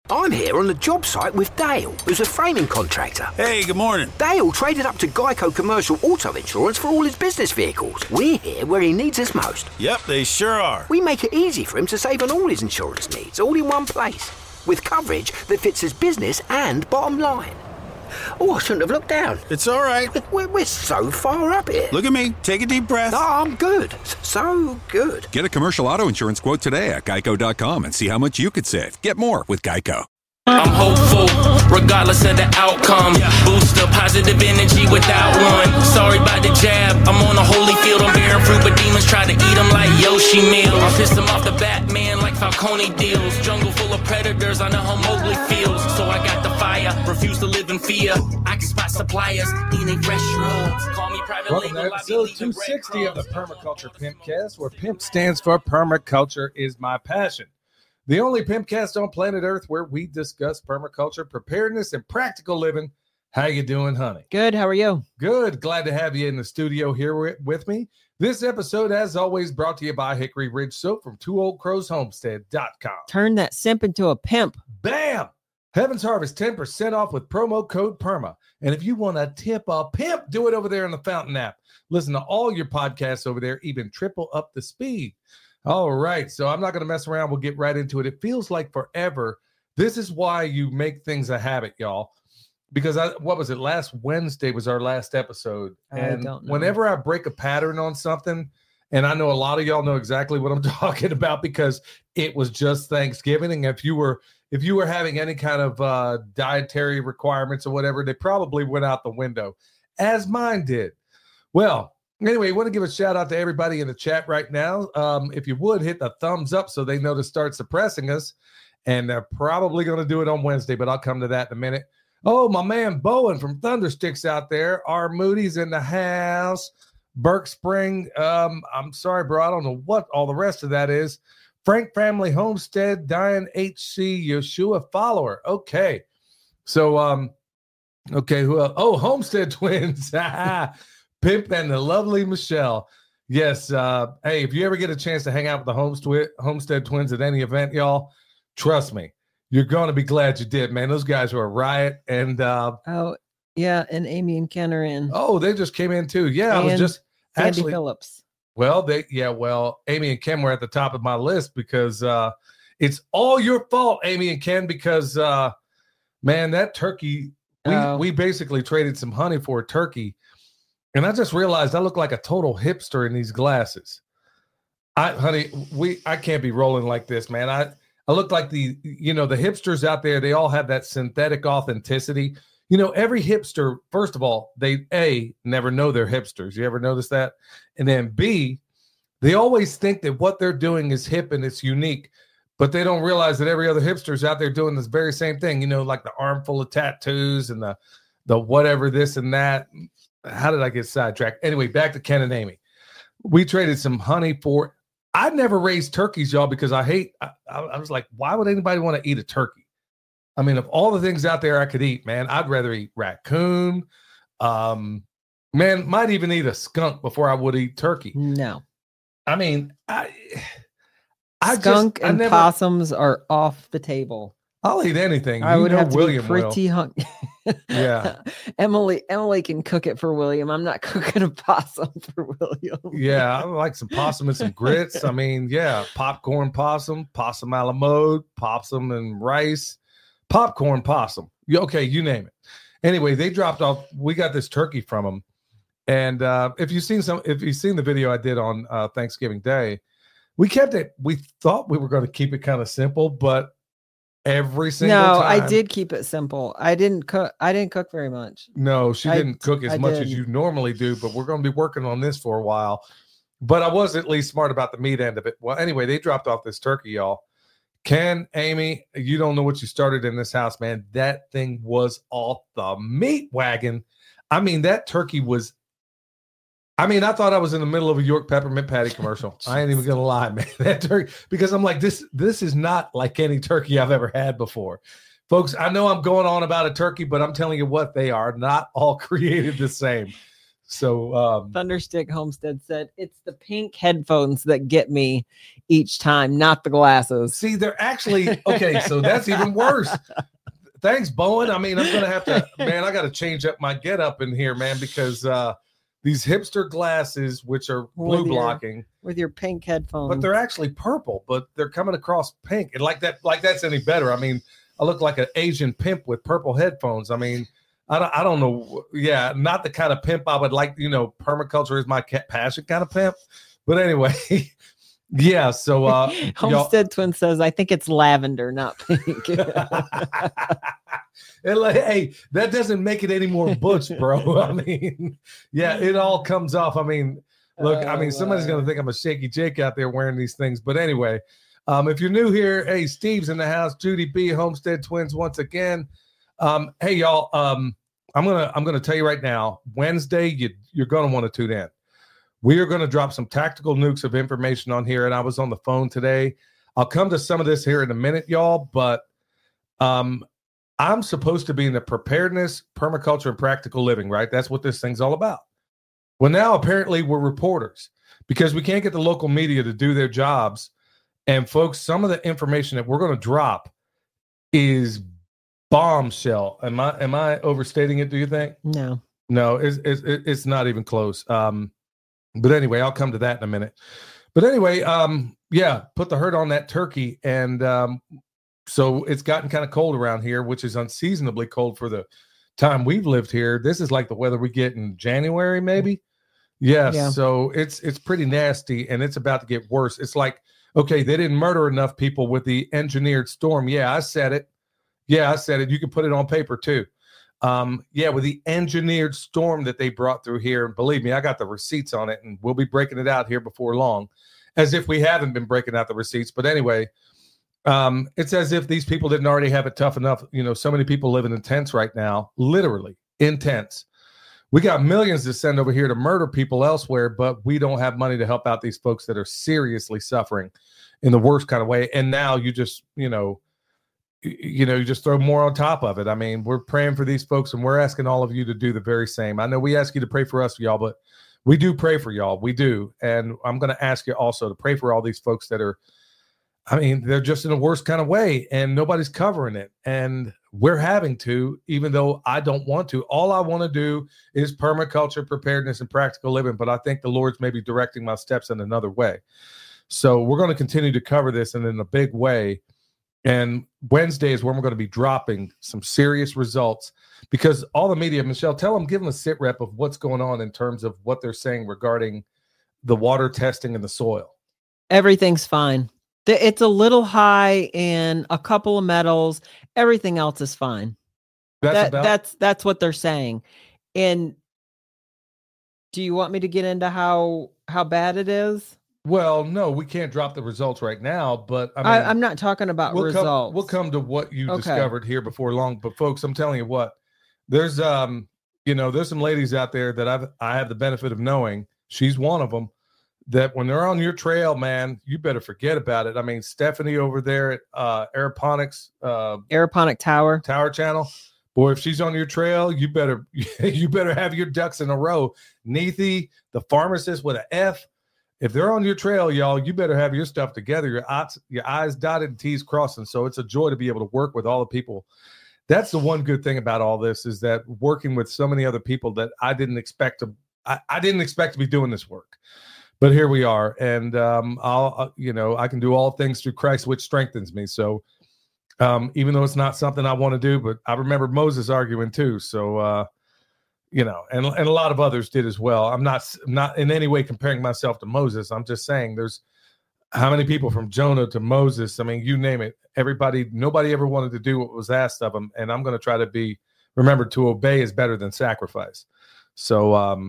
I'm here on the job site with Dale, who's a framing contractor. Hey, good morning. Dale traded up to Geico Commercial Auto Insurance for all his business vehicles. We're here where he needs us most. Yep, they sure are. We make it easy for him to save on all his insurance needs, all in one place, with coverage that fits his business and bottom line. Oh, I shouldn't have looked down. It's all right. We're so far up here. Look at me. Take a deep breath. Oh, I'm good. So good. Get a commercial auto insurance quote today at geico.com and see how much you could save. Get more with Geico. I'm hopeful, regardless of the outcome. Boost up positive energy without one. Sorry about the jab. I'm on a holy field. I'm bearing fruit, but demons try to eat them like Yoshi meal. I pissed them off the Batman like Falcone deals. Jungle full of predators. I know how Mowgli feels. So I got the fire. Refuse to live in fear. I can spot suppliers. Eating fresh shrubs. Call me private Welcome to episode 260 of the Permaculture Pimpcast, where PIMP stands for Permaculture is My Passion. The only Pimpcast on planet Earth where we discuss permaculture, preparedness, and practical living. How you doing, honey? Good. How are you? Good. Glad to have you in the studio here with me. This episode, as always, brought to you by Hickory Ridge Soap from TwoOldCrowsHomestead.com. Turn that simp into a pimp. Bam! Heaven's Harvest, 10% off with promo code PERMA. And if you want to tip a pimp, do it over there in the Fountain app. Listen to all your podcasts over there, even triple up the speed. All right, so I'm not going to mess around. We'll get right into it. It feels like forever. This is why you make things a habit, y'all. Because what was it? Last Wednesday was our last episode. And whenever I break a pattern on something, and I know a lot of y'all know exactly what I'm talking about because it was just Thanksgiving. And if you were having any kind of dietary requirements or whatever, they probably went out the window, as mine did. Well, anyway, I want to give a shout out to everybody in the chat right now. If you would, hit the thumbs up so they know to start suppressing us. And they're probably going to do it on Wednesday, but I'll come to that in a minute. Oh, my man Bowen from Thundersticks out there. R. Moody's in the house. Burke Spring. I'm sorry, bro. I don't know what all the rest of that is. Frank Family Homestead. Diane HC. Yeshua Follower. Okay. So, okay. Who else? Oh, Homestead Twins. Pimp and the lovely Michelle. Yes. Hey, if you ever get a chance to hang out with the Homestead Twins at any event, y'all, trust me, you're going to be glad you did, man. Those guys were a riot. And oh, yeah. And Amy and Ken are in. Oh, they just came in too. Yeah. And I was just Sandy Phillips. Well, Amy and Ken were at the top of my list because it's all your fault, Amy and Ken, because man, that turkey, we basically traded some honey for a turkey. And I just realized I look like a total hipster in these glasses. I can't be rolling like this, man. I look like the hipsters out there. They all have that synthetic authenticity. You know, every hipster, first of all, they never know they're hipsters. You ever notice that? And then B, they always think that what they're doing is hip and it's unique, but they don't realize that every other hipster's out there doing this very same thing. You know, like the armful of tattoos and the whatever this and that. How did I get sidetracked? Anyway, back to Ken and Amy. We traded some honey for. I never raised turkeys, y'all, because I was like, why would anybody want to eat a turkey? I mean, of all the things out there I could eat, man, I'd rather eat raccoon. Man, might even eat a skunk before I would eat turkey. No. I mean, skunk and possums are off the table. I'll eat anything. I would have to William be pretty hungry. Yeah. Emily can cook it for William. I'm not cooking a possum for William. Yeah, I like some possum and some grits. I mean, yeah, popcorn possum a la mode, possum and rice, popcorn possum. Okay, you name it. Anyway, they dropped off. We got this turkey from them. And if you've seen the video I did on Thanksgiving Day, we kept it. We thought we were going to keep it kind of simple, but every single time. I did keep it simple. I didn't cook very much. No, she didn't cook as much as you normally do, but we're going to be working on this for a while. But I was at least smart about the meat end of it. Well, anyway, they dropped off this turkey, y'all. Ken, Amy, you don't know what you started in this house, man. That thing was off the meat wagon. I mean, that turkey was. I mean, I thought I was in the middle of a York peppermint patty commercial. I ain't even gonna lie, man. That turkey, because I'm like, this is not like any turkey I've ever had before. Folks, I know I'm going on about a turkey, but I'm telling you what, they are not all created the same. So Thunderstick Homestead said it's the pink headphones that get me each time, not the glasses. see, they're actually okay. So that's even worse. Thanks, Bowen. I mean, I'm gonna have to, man. I got to change up my get up in here, man, because these hipster glasses, which are blue blocking, with your pink headphones, but they're actually purple, but they're coming across pink, and like that's any better. I mean, I look like an Asian pimp with purple headphones. I mean, I don't know. Yeah, not the kind of pimp I would like. Permaculture is my passion kind of pimp. But anyway, yeah. So Homestead Twin says, I think it's lavender, not pink. And hey, that doesn't make it any more butch, bro. I mean, yeah, it all comes off. I mean, look, somebody's gonna think I'm a shaky Jake out there wearing these things. But anyway, if you're new here, hey, Steve's in the house. Judy B, Homestead Twins once again. Hey y'all, I'm gonna tell you right now, Wednesday, you're gonna want to tune in. We are gonna drop some tactical nukes of information on here, and I was on the phone today. I'll come to some of this here in a minute, y'all, but I'm supposed to be in the preparedness, permaculture, and practical living, right? That's what this thing's all about. Well, now apparently we're reporters because we can't get the local media to do their jobs. And folks, some of the information that we're gonna drop is bombshell. Am I overstating it? Do you think? No, it's not even close. But anyway, I'll come to that in a minute. But anyway, yeah, put the hurt on that turkey, and so it's gotten kind of cold around here, which is unseasonably cold for the time we've lived here. This is like the weather we get in January, maybe. Yes, yeah. So it's pretty nasty, and it's about to get worse. It's like, okay, they didn't murder enough people with the engineered storm. Yeah, I said it. You can put it on paper too. Yeah, with the engineered storm that they brought through here. And believe me, I got the receipts on it, and we'll be breaking it out here before long, as if we haven't been breaking out the receipts. But anyway, it's as if these people didn't already have it tough enough. So many people living in tents right now, literally in tents. We got millions to send over here to murder people elsewhere, but we don't have money to help out these folks that are seriously suffering in the worst kind of way. And now you just, you just throw more on top of it. I mean, we're praying for these folks, and we're asking all of you to do the very same. I know we ask you to pray for us, y'all, but we do pray for y'all. We do. And I'm going to ask you also to pray for all these folks that are, they're just in the worst kind of way, and nobody's covering it. And we're having to, even though I don't want to. All I want to do is permaculture, preparedness, and practical living. But I think the Lord's maybe directing my steps in another way. So we're going to continue to cover this, and in a big way. And Wednesday is when we're going to be dropping some serious results, because all the media, Michelle, give them a sit rep of what's going on in terms of what they're saying regarding the water testing in the soil. Everything's fine. It's a little high in a couple of metals. Everything else is fine. That's what they're saying. And do you want me to get into how bad it is? Well, no, we can't drop the results right now, but I'm not talking about results. We'll come to what you discovered here before long. But folks, I'm telling you what, there's there's some ladies out there that I have the benefit of knowing. She's one of them. That when they're on your trail, man, you better forget about it. Stephanie over there at Aeroponic Tower Channel, boy, if she's on your trail, you better have your ducks in a row. Neethi, the pharmacist with an F, if they're on your trail, y'all, you better have your stuff together, your I's dotted and T's crossing. So it's a joy to be able to work with all the people. That's the one good thing about all this, is that working with so many other people that I didn't expect to be doing this work. But here we are, and I can do all things through Christ, which strengthens me. So even though it's not something I want to do, but I remember Moses arguing too. So, and a lot of others did as well. I'm not in any way comparing myself to Moses. I'm just saying there's how many people from Jonah to Moses. You name it. Nobody ever wanted to do what was asked of them. And I'm going to try to remember to obey is better than sacrifice. So,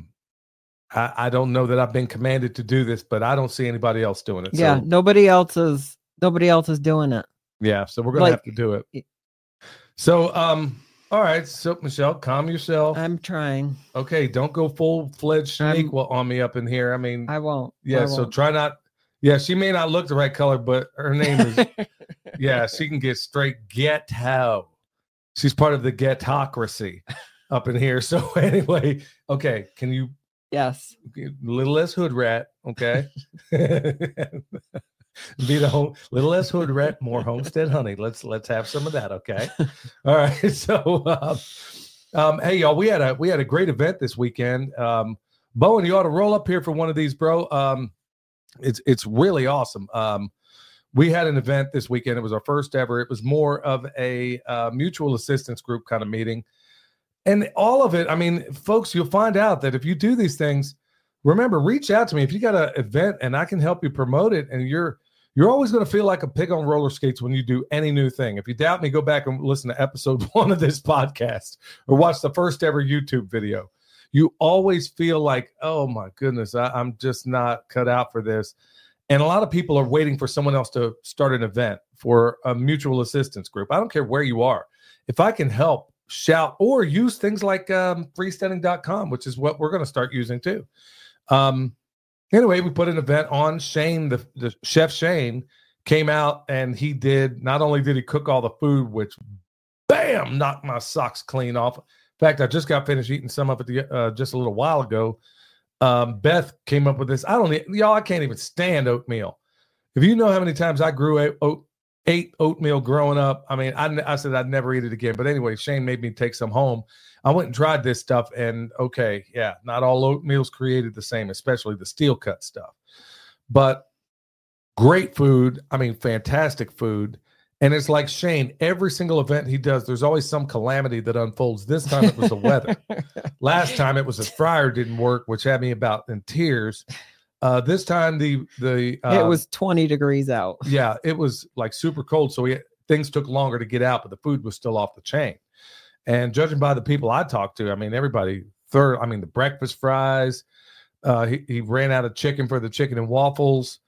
I don't know that I've been commanded to do this, but I don't see anybody else doing it. Yeah, so, nobody else is doing it. Yeah, so we're gonna have to do it. So, all right. So, Michelle, calm yourself. I'm trying. Okay, don't go full-fledged Shaniqua on me up in here. I won't. Yeah, so try not. Yeah, she may not look the right color, but her name is. Yeah, she can get straight ghetto. She's part of the ghetocracy up in here. So anyway, okay, can you Yes. A little less hood rat, okay? Be the little less hood rat, more homestead honey. Let's have some of that, okay? All right. So, hey y'all, we had a great event this weekend. Bowen, you ought to roll up here for one of these, bro. It's really awesome. We had an event this weekend. It was our first ever. It was more of a mutual assistance group kind of meeting, and all of it. I mean, folks, you'll find out that if you do these things, remember, reach out to me if you got an event and I can help you promote it. And you're always going to feel like a pig on roller skates when you do any new thing. If you doubt me, go back and listen to episode 1 of this podcast or watch the first ever YouTube video. You always feel like, oh my goodness, I'm just not cut out for this. And a lot of people are waiting for someone else to start an event for a mutual assistance group. I don't care where you are. If I can help, shout, or use things like freestanding.com, which is what we're going to start using too. Anyway, we put an event on. Shane, the chef Shane, came out and he not only did he cook all the food, which bam, knocked my socks clean off. In fact, I just got finished eating some of it just a little while ago. Beth came up with this. I can't even stand oatmeal. If you know how many times I ate oatmeal growing up, I mean, I said I'd never eat it again. But anyway, Shane made me take some home. I went and tried this stuff, and okay, yeah, not all oatmeal's created the same, especially the steel cut stuff. But great food. I mean, fantastic food. And it's like Shane, every single event he does, there's always some calamity that unfolds. This time it was the weather. Last time it was his fryer didn't work, which had me about in tears. This time it was 20 degrees out. Yeah, it was like super cold. So things took longer to get out, but the food was still off the chain. And judging by the people I talked to, I mean, the breakfast fries, he ran out of chicken for the chicken and waffles.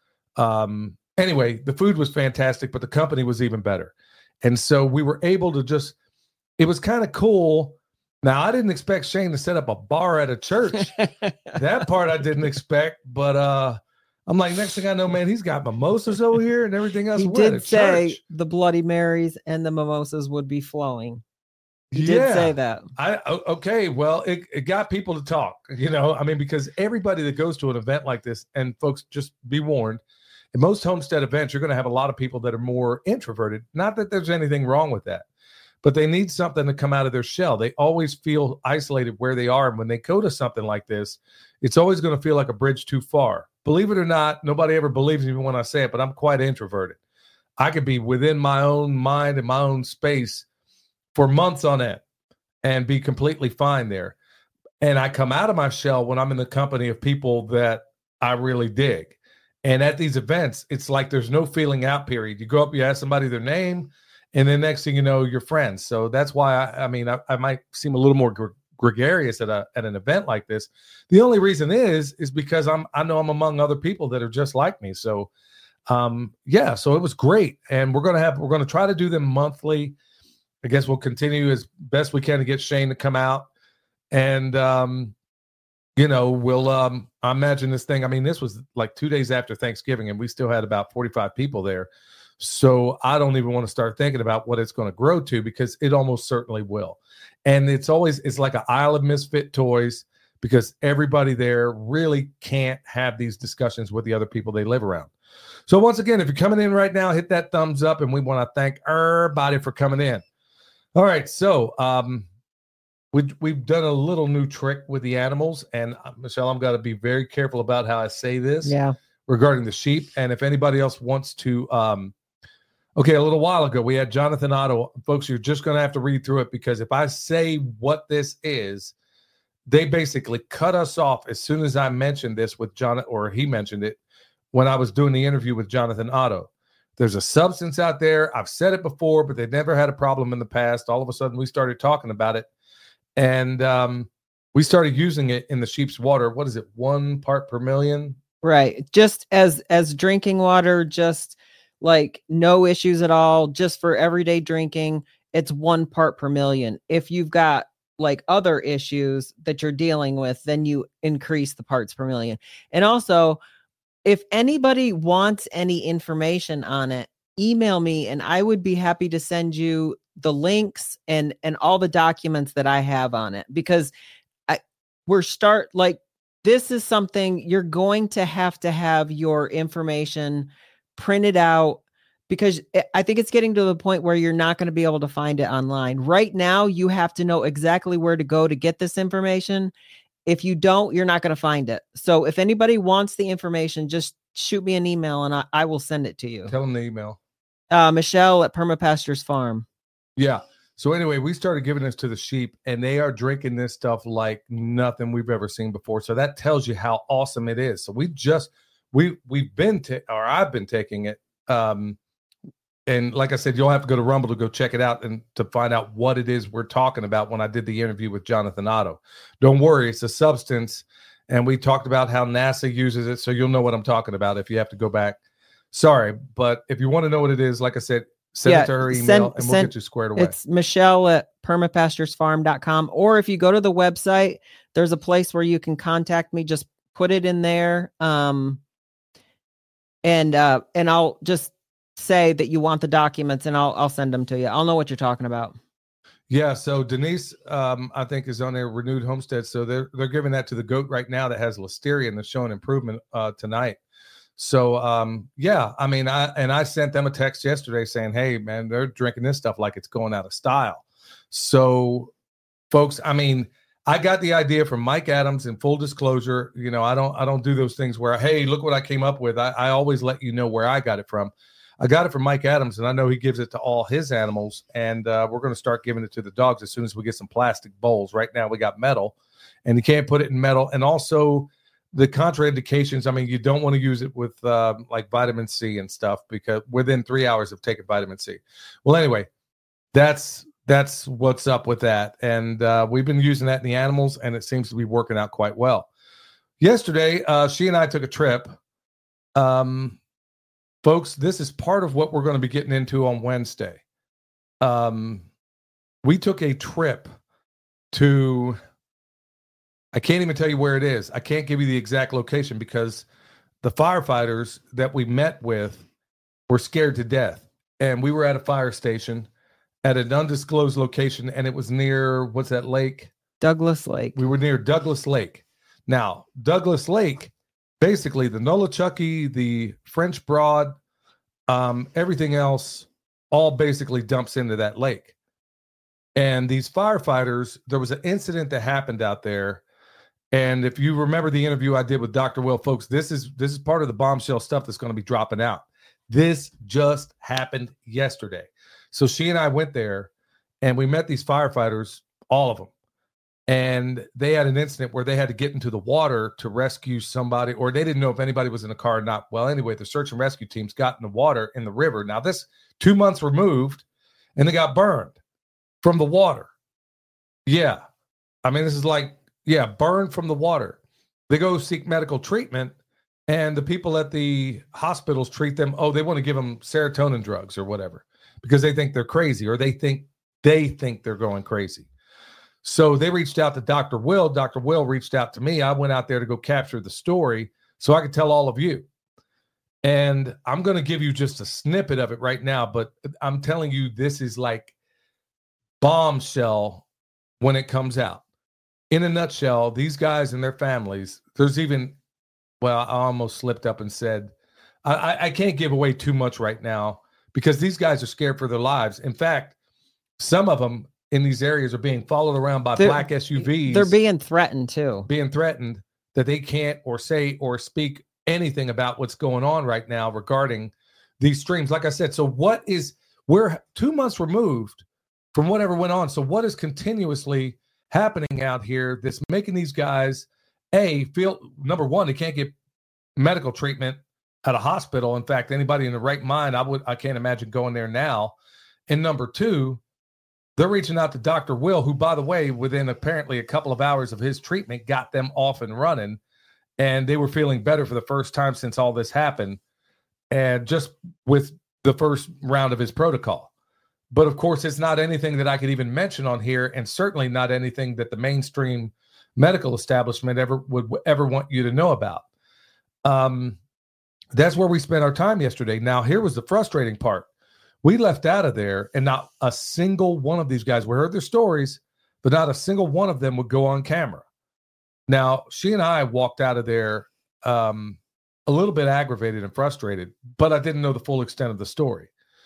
Anyway, the food was fantastic, but the company was even better. And so we were able to it was kind of cool. Now, I didn't expect Shane to set up a bar at a church. That part I didn't expect, but I'm like, next thing I know, man, he's got mimosas over here and everything else. He did say the Bloody Marys and the mimosas would be flowing. He did say that. Okay, well, it got people to talk, I mean, because everybody that goes to an event like this, and folks, just be warned, in most homestead events, you're going to have a lot of people that are more introverted. Not that there's anything wrong with that, but they need something to come out of their shell. They always feel isolated where they are. And when they go to something like this, it's always going to feel like a bridge too far. Believe it or not, nobody ever believes me when I say it, but I'm quite introverted. I could be within my own mind and my own space for months on end and be completely fine there. And I come out of my shell when I'm in the company of people that I really dig. And at these events, it's like there's no feeling out period. You go up, you ask somebody their name, and then next thing you know, you're friends. So that's why I might seem a little more gregarious at an event like this. The only reason is because I know I'm among other people that are just like me. So so it was great. And we're going to try to do them monthly. I guess we'll continue as best we can to get Shane to come out. And I imagine this thing. I mean, this was like 2 days after Thanksgiving, and we still had about 45 people there. So I don't even want to start thinking about what it's going to grow to, because it almost certainly will. And it's like an Isle of Misfit Toys, because everybody there really can't have these discussions with the other people they live around. So once again, if you're coming in right now, hit that thumbs up, and we want to thank everybody for coming in. All right. So, we've done a little new trick with the animals, and Michelle, I'm got to be very careful about how I say this regarding the sheep. And if anybody else wants to, a little while ago, we had Jonathan Otto. Folks, you're just going to have to read through it, because if I say what this is, they basically cut us off as soon as I mentioned this with Jonathan, or he mentioned it when I was doing the interview with Jonathan Otto. There's a substance out there. I've said it before, but they've never had a problem in the past. All of a sudden, we started talking about it. And we started using it in the sheep's water. What is it? 1 part per million? Right. Just as drinking water, just like no issues at all. Just for everyday drinking, it's 1 part per million. If you've got like other issues that you're dealing with, then you increase the parts per million. And also, if anybody wants any information on it, email me and I would be happy to send you the links and all the documents that I have on it, because this is something you're going to have your information printed out, because I think it's getting to the point where you're not going to be able to find it online. Right now, you have to know exactly where to go to get this information. If you don't, you're not going to find it. So if anybody wants the information, just shoot me an email and I will send it to you. Tell them the email. Michelle at Permapastures Farm. Yeah. So anyway, we started giving this to the sheep, and they are drinking this stuff like nothing we've ever seen before. So that tells you how awesome it is. So I've been taking it. And like I said, you'll have to go to Rumble to go check it out and to find out what it is we're talking about when I did the interview with Jonathan Otto. Don't worry, it's a substance. And we talked about how NASA uses it. So you'll know what I'm talking about if you have to go back. Sorry, but if you want to know what it is, like I said, send it to her email and we'll get you squared away. It's Michelle at permapasturesfarm.com. Or if you go to the website, there's a place where you can contact me. Just put it in there. And I'll just say that you want the documents and I'll send them to you. I'll know what you're talking about. Yeah. So Denise, I think is on a renewed homestead. So they're giving that to the goat right now that has listeria and they're showing improvement tonight. So, yeah, I mean, I sent them a text yesterday saying, hey man, they're drinking this stuff like it's going out of style. So folks, I mean, I got the idea from Mike Adams, in full disclosure. You know, I don't do those things where, hey, look what I came up with. I always let you know where I got it from. I got it from Mike Adams, and I know he gives it to all his animals, and we're going to start giving it to the dogs as soon as we get some plastic bowls. Right now we got metal, and you can't put it in metal. And also the contraindications, I mean, you don't want to use it with like vitamin C and stuff, because within 3 hours of taking vitamin C. Well, anyway, that's what's up with that. And we've been using that in the animals, and it seems to be working out quite well. Yesterday, she and I took a trip. Folks, this is part of what we're going to be getting into on Wednesday. We took a trip to, I can't even tell you where it is. I can't give you the exact location because the firefighters that we met with were scared to death. And we were at a fire station at an undisclosed location, and it was near, what's that lake? Douglas Lake. We were near Douglas Lake. Now, Douglas Lake, basically the Nolichucky, the French Broad, everything else all basically dumps into that lake. And these firefighters, there was an incident that happened out there. And if you remember the interview I did with Dr. Will, folks, this is part of the bombshell stuff that's going to be dropping out. This just happened yesterday. So she and I went there and we met these firefighters, all of them. And they had an incident where they had to get into the water to rescue somebody, or they didn't know if anybody was in the car or not. Well, anyway, the search and rescue teams got in the water in the river. Now, this 2 months removed, and they got burned from the water. Yeah. I mean, this is like, yeah, burned from the water. They go seek medical treatment, and the people at the hospitals treat them. Oh, they want to give them serotonin drugs or whatever because they think they're crazy, or they think they're going crazy. So they reached out to Dr. Will. Dr. Will reached out to me. I went out there to go capture the story so I could tell all of you. And I'm going to give you just a snippet of it right now, but I'm telling you, this is like bombshell when it comes out. In a nutshell, these guys and their families, there's even, well, I almost slipped up and said, I can't give away too much right now because these guys are scared for their lives. In fact, some of them in these areas are being followed around by black SUVs. They're being threatened too. Being threatened that they can't or say or speak anything about what's going on right now regarding these streams. Like I said, so we're 2 months removed from whatever went on. So what is continuously happening out here that's making these guys, feel, number one, they can't get medical treatment at a hospital. In fact, anybody in the right mind, I can't imagine going there now. And number two, they're reaching out to Dr. Will, who, by the way, within apparently a couple of hours of his treatment, got them off and running. And they were feeling better for the first time since all this happened. And just with the first round of his protocol. But of course, it's not anything that I could even mention on here. And certainly not anything that the mainstream medical establishment would ever want you to know about. That's where we spent our time yesterday. Now, here was the frustrating part. We left out of there, and not a single one of these guys, we heard their stories, but not a single one of them would go on camera. Now, she and I walked out of there a little bit aggravated and frustrated, but I didn't know the full extent of the story.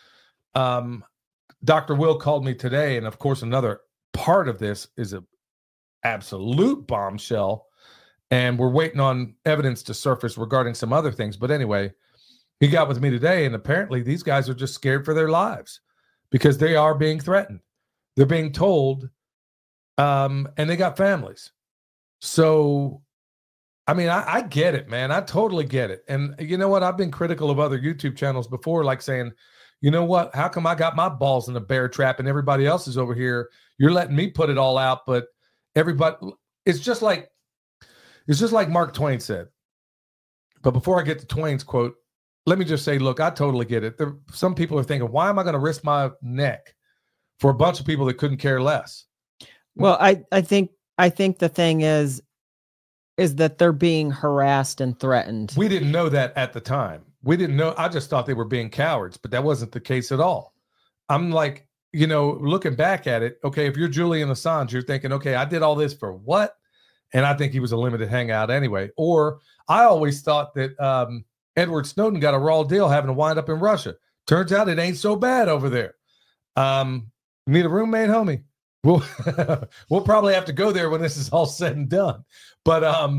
Dr. Will called me today, and of course, another part of this is a absolute bombshell, and we're waiting on evidence to surface regarding some other things. But anyway, he got with me today, and apparently these guys are just scared for their lives because they are being threatened. They're being told, and they got families. So, I mean, I get it, man. I totally get it. And you know what? I've been critical of other YouTube channels before, like saying, you know what? How come I got my balls in a bear trap and everybody else is over here? You're letting me put it all out, but everybody, it's just like Mark Twain said. But before I get to Twain's quote, let me just say, look, I totally get it. Some people are thinking, why am I going to risk my neck for a bunch of people that couldn't care less? Well, I think the thing is that they're being harassed and threatened. We didn't know that at the time. We didn't know. I just thought they were being cowards, but that wasn't the case at all. I'm like, looking back at it, okay, if you're Julian Assange, you're thinking, okay, I did all this for what? And I think he was a limited hangout anyway. Or I always thought that Edward Snowden got a raw deal having to wind up in Russia. Turns out it ain't so bad over there. Need a roommate, homie? We'll probably have to go there when this is all said and done. But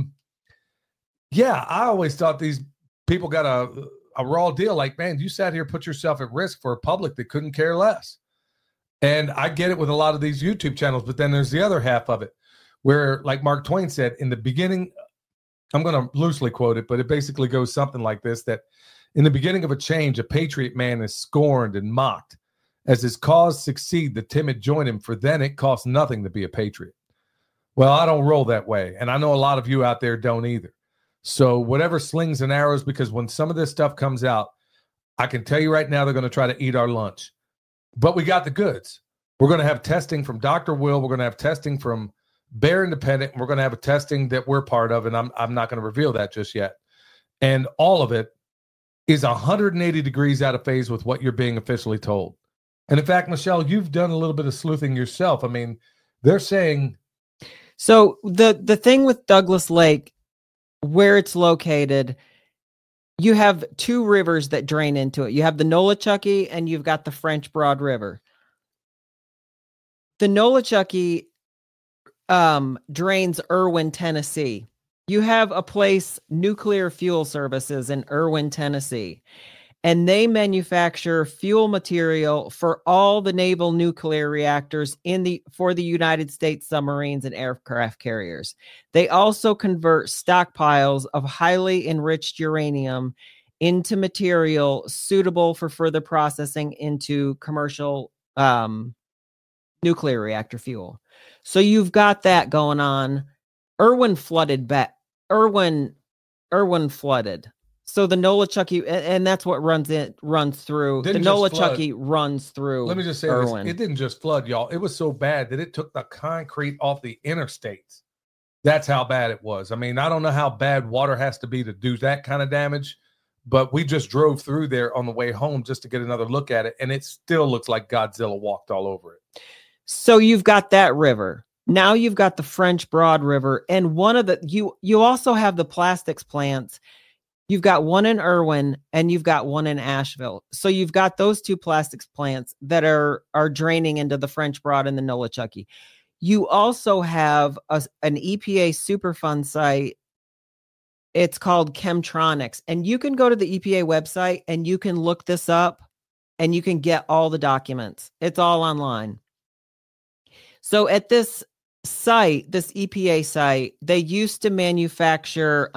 yeah, I always thought these people got a raw deal. Like, man, you sat here, put yourself at risk for a public that couldn't care less. And I get it with a lot of these YouTube channels, but then there's the other half of it where, like Mark Twain said in the beginning, I'm going to loosely quote it, but it basically goes something like this, that in the beginning of a change, a patriot man is scorned and mocked. As his cause succeed, the timid join him, for then it costs nothing to be a patriot. Well, I don't roll that way, and I know a lot of you out there don't either. So whatever slings and arrows, because when some of this stuff comes out, I can tell you right now they're going to try to eat our lunch. But we got the goods. We're going to have testing from Dr. Will. We're going to have testing from Bear Independent, and we're going to have a testing that we're part of, and I'm not going to reveal that just yet. And all of it is 180 degrees out of phase with what you're being officially told. And in fact, Michelle, you've done a little bit of sleuthing yourself. I mean, they're saying. So the thing with Douglas Lake, where it's located, you have two rivers that drain into it. You have the Nolichucky and you've got the French Broad River. The Nolichucky drains Erwin, Tennessee. You have a place, Nuclear Fuel Services, in Erwin, Tennessee. And they manufacture fuel material for all the naval nuclear reactors for the United States submarines and aircraft carriers. They also convert stockpiles of highly enriched uranium into material suitable for further processing into commercial nuclear reactor fuel. So you've got that going on. Erwin flooded. So the Nolichucky, and that's what runs through. The Nolichucky runs through. Let me just say Erwin. This. It didn't just flood, y'all. It was so bad that it took the concrete off the interstates. That's how bad it was. I mean, I don't know how bad water has to be to do that kind of damage, but we just drove through there on the way home just to get another look at it, and it still looks like Godzilla walked all over it. So you've got that river. Now you've got the French Broad River, and one of the you also have the plastics plants. You've got one in Erwin and you've got one in Asheville. So you've got those two plastics plants that are draining into the French Broad and the Nolichucky. You also have an EPA Superfund site. It's called Chemtronics. And you can go to the EPA website and you can look this up and you can get all the documents. It's all online. So at this site, this EPA site, they used to manufacture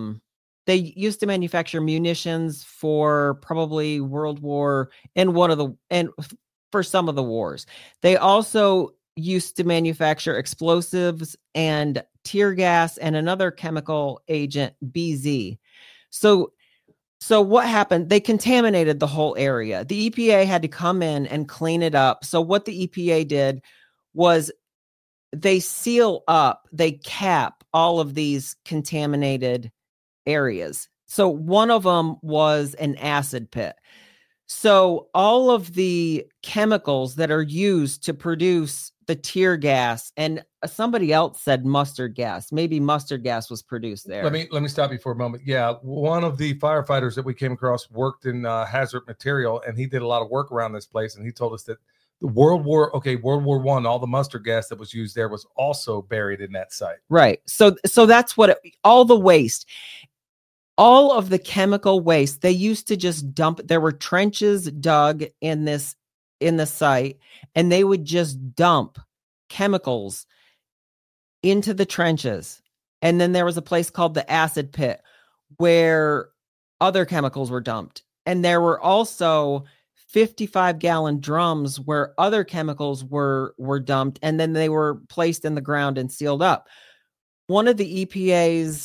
munitions for probably World War and for some of the wars. They also used to manufacture explosives and tear gas and another chemical agent, BZ. So what happened? They contaminated the whole area. The EPA had to come in and clean it up. So what the EPA did was they seal up, they cap all of these contaminated areas. So one of them was an acid pit. So all of the chemicals that are used to produce the tear gas, and somebody else said mustard gas. Maybe mustard gas was produced there. Let me stop you for a moment. Yeah, one of the firefighters that we came across worked in hazard material, and he did a lot of work around this place. And he told us that the World War I, all the mustard gas that was used there was also buried in that site. Right. So that's what all the waste. All of the chemical waste, they used to just dump. There were trenches dug in the site, and they would just dump chemicals into the trenches. And then there was a place called the acid pit where other chemicals were dumped. And there were also 55-gallon drums where other chemicals were dumped, and then they were placed in the ground and sealed up. One of the EPA's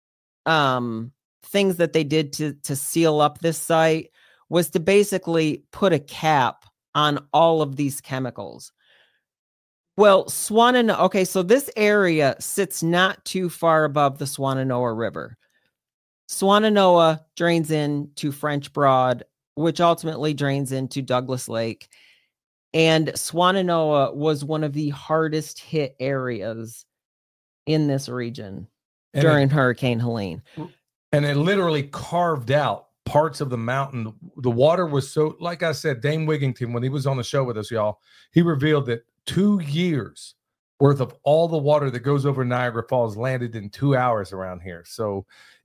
things that they did to seal up this site was to basically put a cap on all of these chemicals. Well, okay, so this area sits not too far above the Swannanoa River. Swannanoa drains into French Broad, which ultimately drains into Douglas Lake. And Swannanoa was one of the hardest hit areas in this region during Hurricane Helene. And it literally carved out parts of the mountain. The water was so, like I said, Dane Wigington, when he was on the show with us, y'all, he revealed that 2 years worth of all the water that goes over Niagara Falls landed in 2 hours around here. So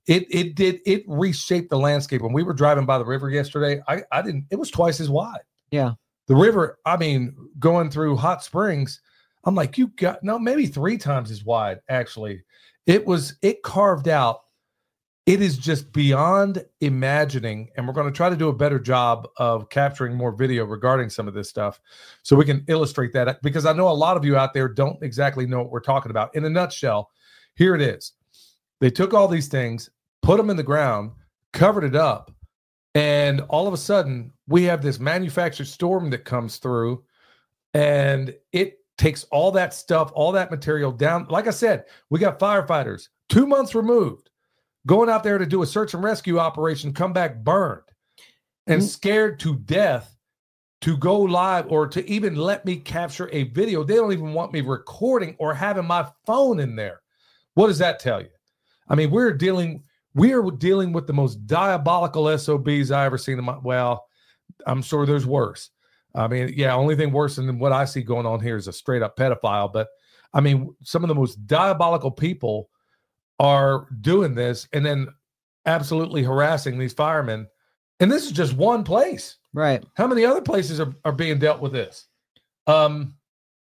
it reshaped the landscape. When we were driving by the river yesterday, it was twice as wide. Yeah. The river, I mean, going through Hot Springs, I'm like, maybe 3 times as wide, actually. It carved out. It is just beyond imagining, and we're going to try to do a better job of capturing more video regarding some of this stuff so we can illustrate that, because I know a lot of you out there don't exactly know what we're talking about. In a nutshell, here it is. They took all these things, put them in the ground, covered it up, and all of a sudden we have this manufactured storm that comes through, and it takes all that stuff, all that material down. Like I said, we got firefighters 2 months removed going out there to do a search and rescue operation, come back burned and scared to death to go live or to even let me capture a video. They don't even want me recording or having my phone in there. What does that tell you? I mean, we're dealing with the most diabolical SOBs I ever seen in my, well, I'm sure there's worse. I mean, yeah, only thing worse than what I see going on here is a straight up pedophile. But I mean, some of the most diabolical people are doing this and then absolutely harassing these firemen. And this is just one place. Right. How many other places are being dealt with this? I'm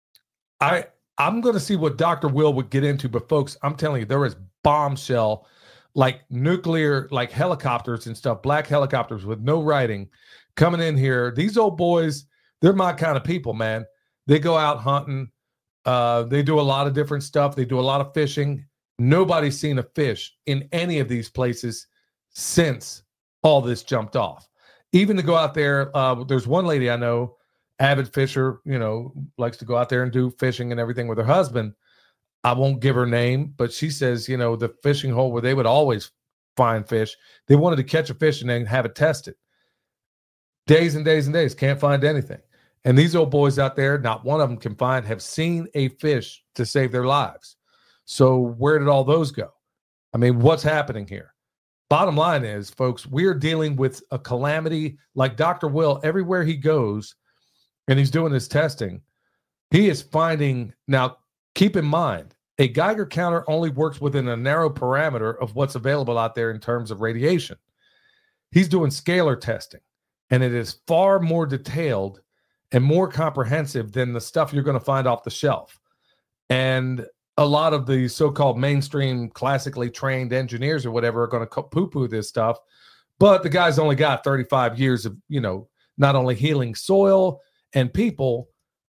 going to see what Dr. Will would get into, but folks, I'm telling you, there is bombshell, like nuclear, like helicopters and stuff, black helicopters with no writing coming in here. These old boys, they're my kind of people, man. They go out hunting. They do a lot of different stuff. They do a lot of fishing. Nobody's seen a fish in any of these places since all this jumped off. Even to go out there, there's one lady I know, avid fisher, likes to go out there and do fishing and everything with her husband. I won't give her name, but she says, the fishing hole where they would always find fish, they wanted to catch a fish and then have it tested. Days and days and days, can't find anything. And these old boys out there, not one of them have seen a fish to save their lives. So where did all those go? I mean, what's happening here? Bottom line is, folks, we're dealing with a calamity like Dr. Will. Everywhere he goes and he's doing his testing, he is finding. Now, keep in mind, a Geiger counter only works within a narrow parameter of what's available out there in terms of radiation. He's doing scalar testing, and it is far more detailed and more comprehensive than the stuff you're going to find off the shelf. And a lot of the so-called mainstream classically trained engineers or whatever are going to poo-poo this stuff. But the guy's only got 35 years of, not only healing soil and people,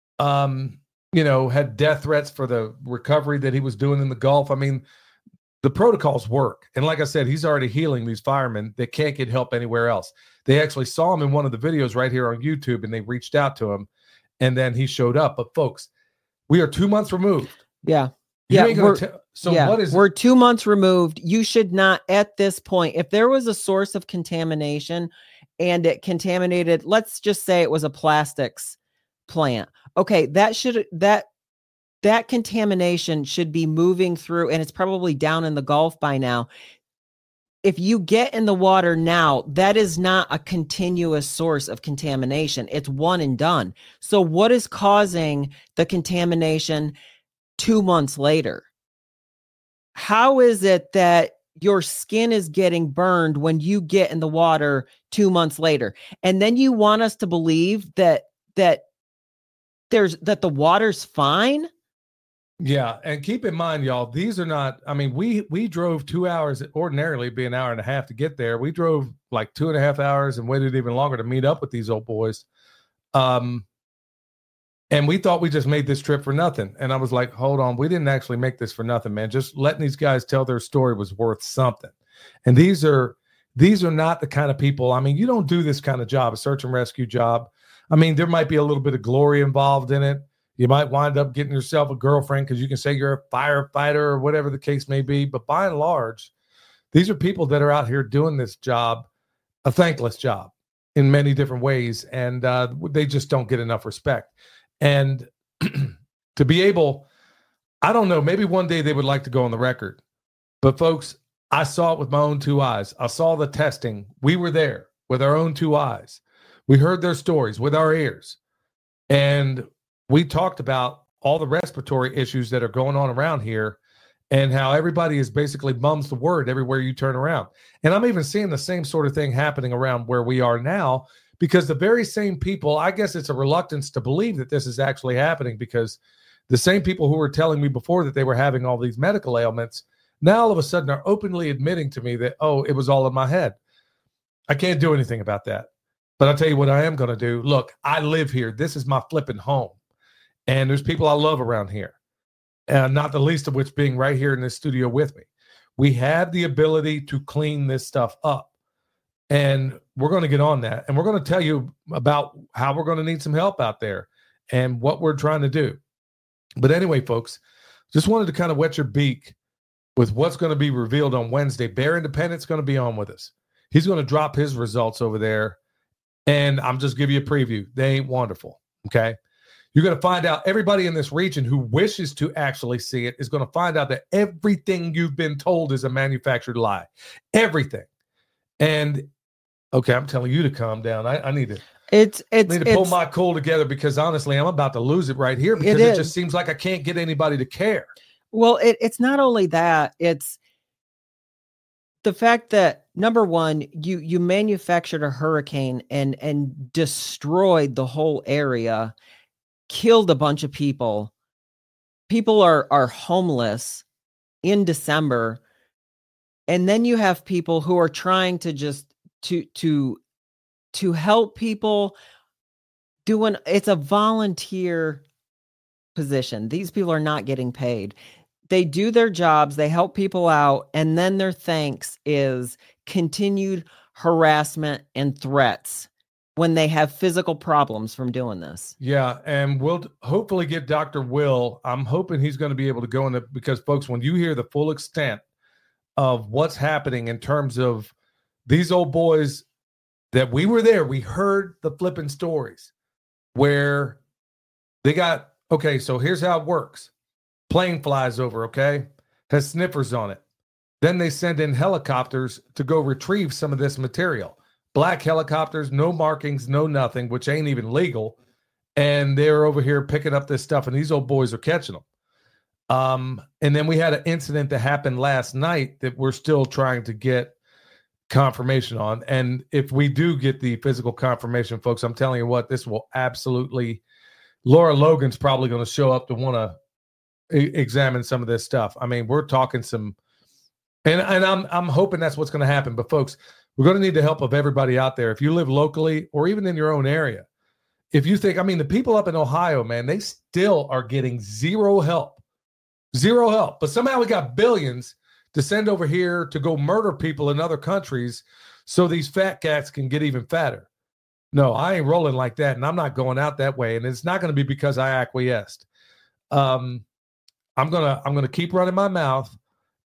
had death threats for the recovery that he was doing in the Gulf. I mean, the protocols work. And like I said, he's already healing these firemen that can't get help anywhere else. They actually saw him in one of the videos right here on YouTube, and they reached out to him, and then he showed up. But folks, we are 2 months removed. Yeah. We're 2 months removed. You should not, at this point, if there was a source of contamination and it contaminated, let's just say it was a plastics plant. Okay, that contamination should be moving through, and it's probably down in the Gulf by now. If you get in the water now, that is not a continuous source of contamination. It's one and done. So what is causing the contamination 2 months later? How is it that your skin is getting burned when you get in the water 2 months later? And then you want us to believe that the water's fine? Yeah, and keep in mind, y'all, these are not, I mean, we drove 2 hours, ordinarily it'd be an hour and a half to get there. We drove like 2.5 hours and waited even longer to meet up with these old boys. And we thought we just made this trip for nothing. And I was like, hold on, we didn't actually make this for nothing, man. Just letting these guys tell their story was worth something. And these are not the kind of people, I mean, you don't do this kind of job, a search and rescue job. I mean, there might be a little bit of glory involved in it. You might wind up getting yourself a girlfriend because you can say you're a firefighter or whatever the case may be. But by and large, these are people that are out here doing this job, a thankless job in many different ways. And they just don't get enough respect. And to be able, I don't know, maybe one day they would like to go on the record. But folks, I saw it with my own 2 eyes. I saw the testing. We were there with our own 2 eyes. We heard their stories with our ears. And we talked about all the respiratory issues that are going on around here and how everybody is basically bums the word everywhere you turn around. And I'm even seeing the same sort of thing happening around where we are now, because the very same people, I guess it's a reluctance to believe that this is actually happening, because the same people who were telling me before that they were having all these medical ailments now all of a sudden are openly admitting to me that, oh, it was all in my head. I can't do anything about that. But I'll tell you what I am going to do. Look, I live here. This is my flipping home. And there's people I love around here, and not the least of which being right here in this studio with me. We have the ability to clean this stuff up, and we're going to get on that. And we're going to tell you about how we're going to need some help out there and what we're trying to do. But anyway, folks, just wanted to kind of wet your beak with what's going to be revealed on Wednesday. Bear Independent's going to be on with us. He's going to drop his results over there, and I'm just giving you a preview. They ain't wonderful, okay? You're going to find out, everybody in this region who wishes to actually see it is going to find out that everything you've been told is a manufactured lie. Everything. And, okay, I'm telling you to calm down. I need to pull my cool together, because honestly, I'm about to lose it right here, because it just seems like I can't get anybody to care. Well, it's not only that. It's the fact that, number one, you manufactured a hurricane and destroyed the whole area, killed a bunch of people. People are homeless in December. And then you have people who are trying to just to help people it's a volunteer position. These people are not getting paid. They do their jobs, they help people out, and then their thanks is continued harassment and threats when they have physical problems from doing this. Yeah, and we'll hopefully get Dr. Will. I'm hoping he's going to be able to go in it, because, folks, when you hear the full extent of what's happening in terms of these old boys that we were there, we heard the flipping stories where they got, okay, so here's how it works. Plane flies over, okay, has sniffers on it. Then they send in helicopters to go retrieve some of this material. Black helicopters, no markings, no nothing, which ain't even legal. And they're over here picking up this stuff, and these old boys are catching them. And then we had an incident that happened last night that we're still trying to get confirmation on. And if we do get the physical confirmation, folks, I'm telling you what, this will absolutely, Laura Logan's probably going to show up to want to examine some of this stuff. I mean, we're talking some, and I'm hoping that's what's going to happen. But folks, we're going to need the help of everybody out there. If you live locally or even in your own area, if you think, I mean, the people up in Ohio, man, they still are getting zero help. But somehow we got billions to send over here to go murder people in other countries so these fat cats can get even fatter. No, I ain't rolling like that, and I'm not going out that way. And it's not going to be because I acquiesced. I'm gonna keep running my mouth,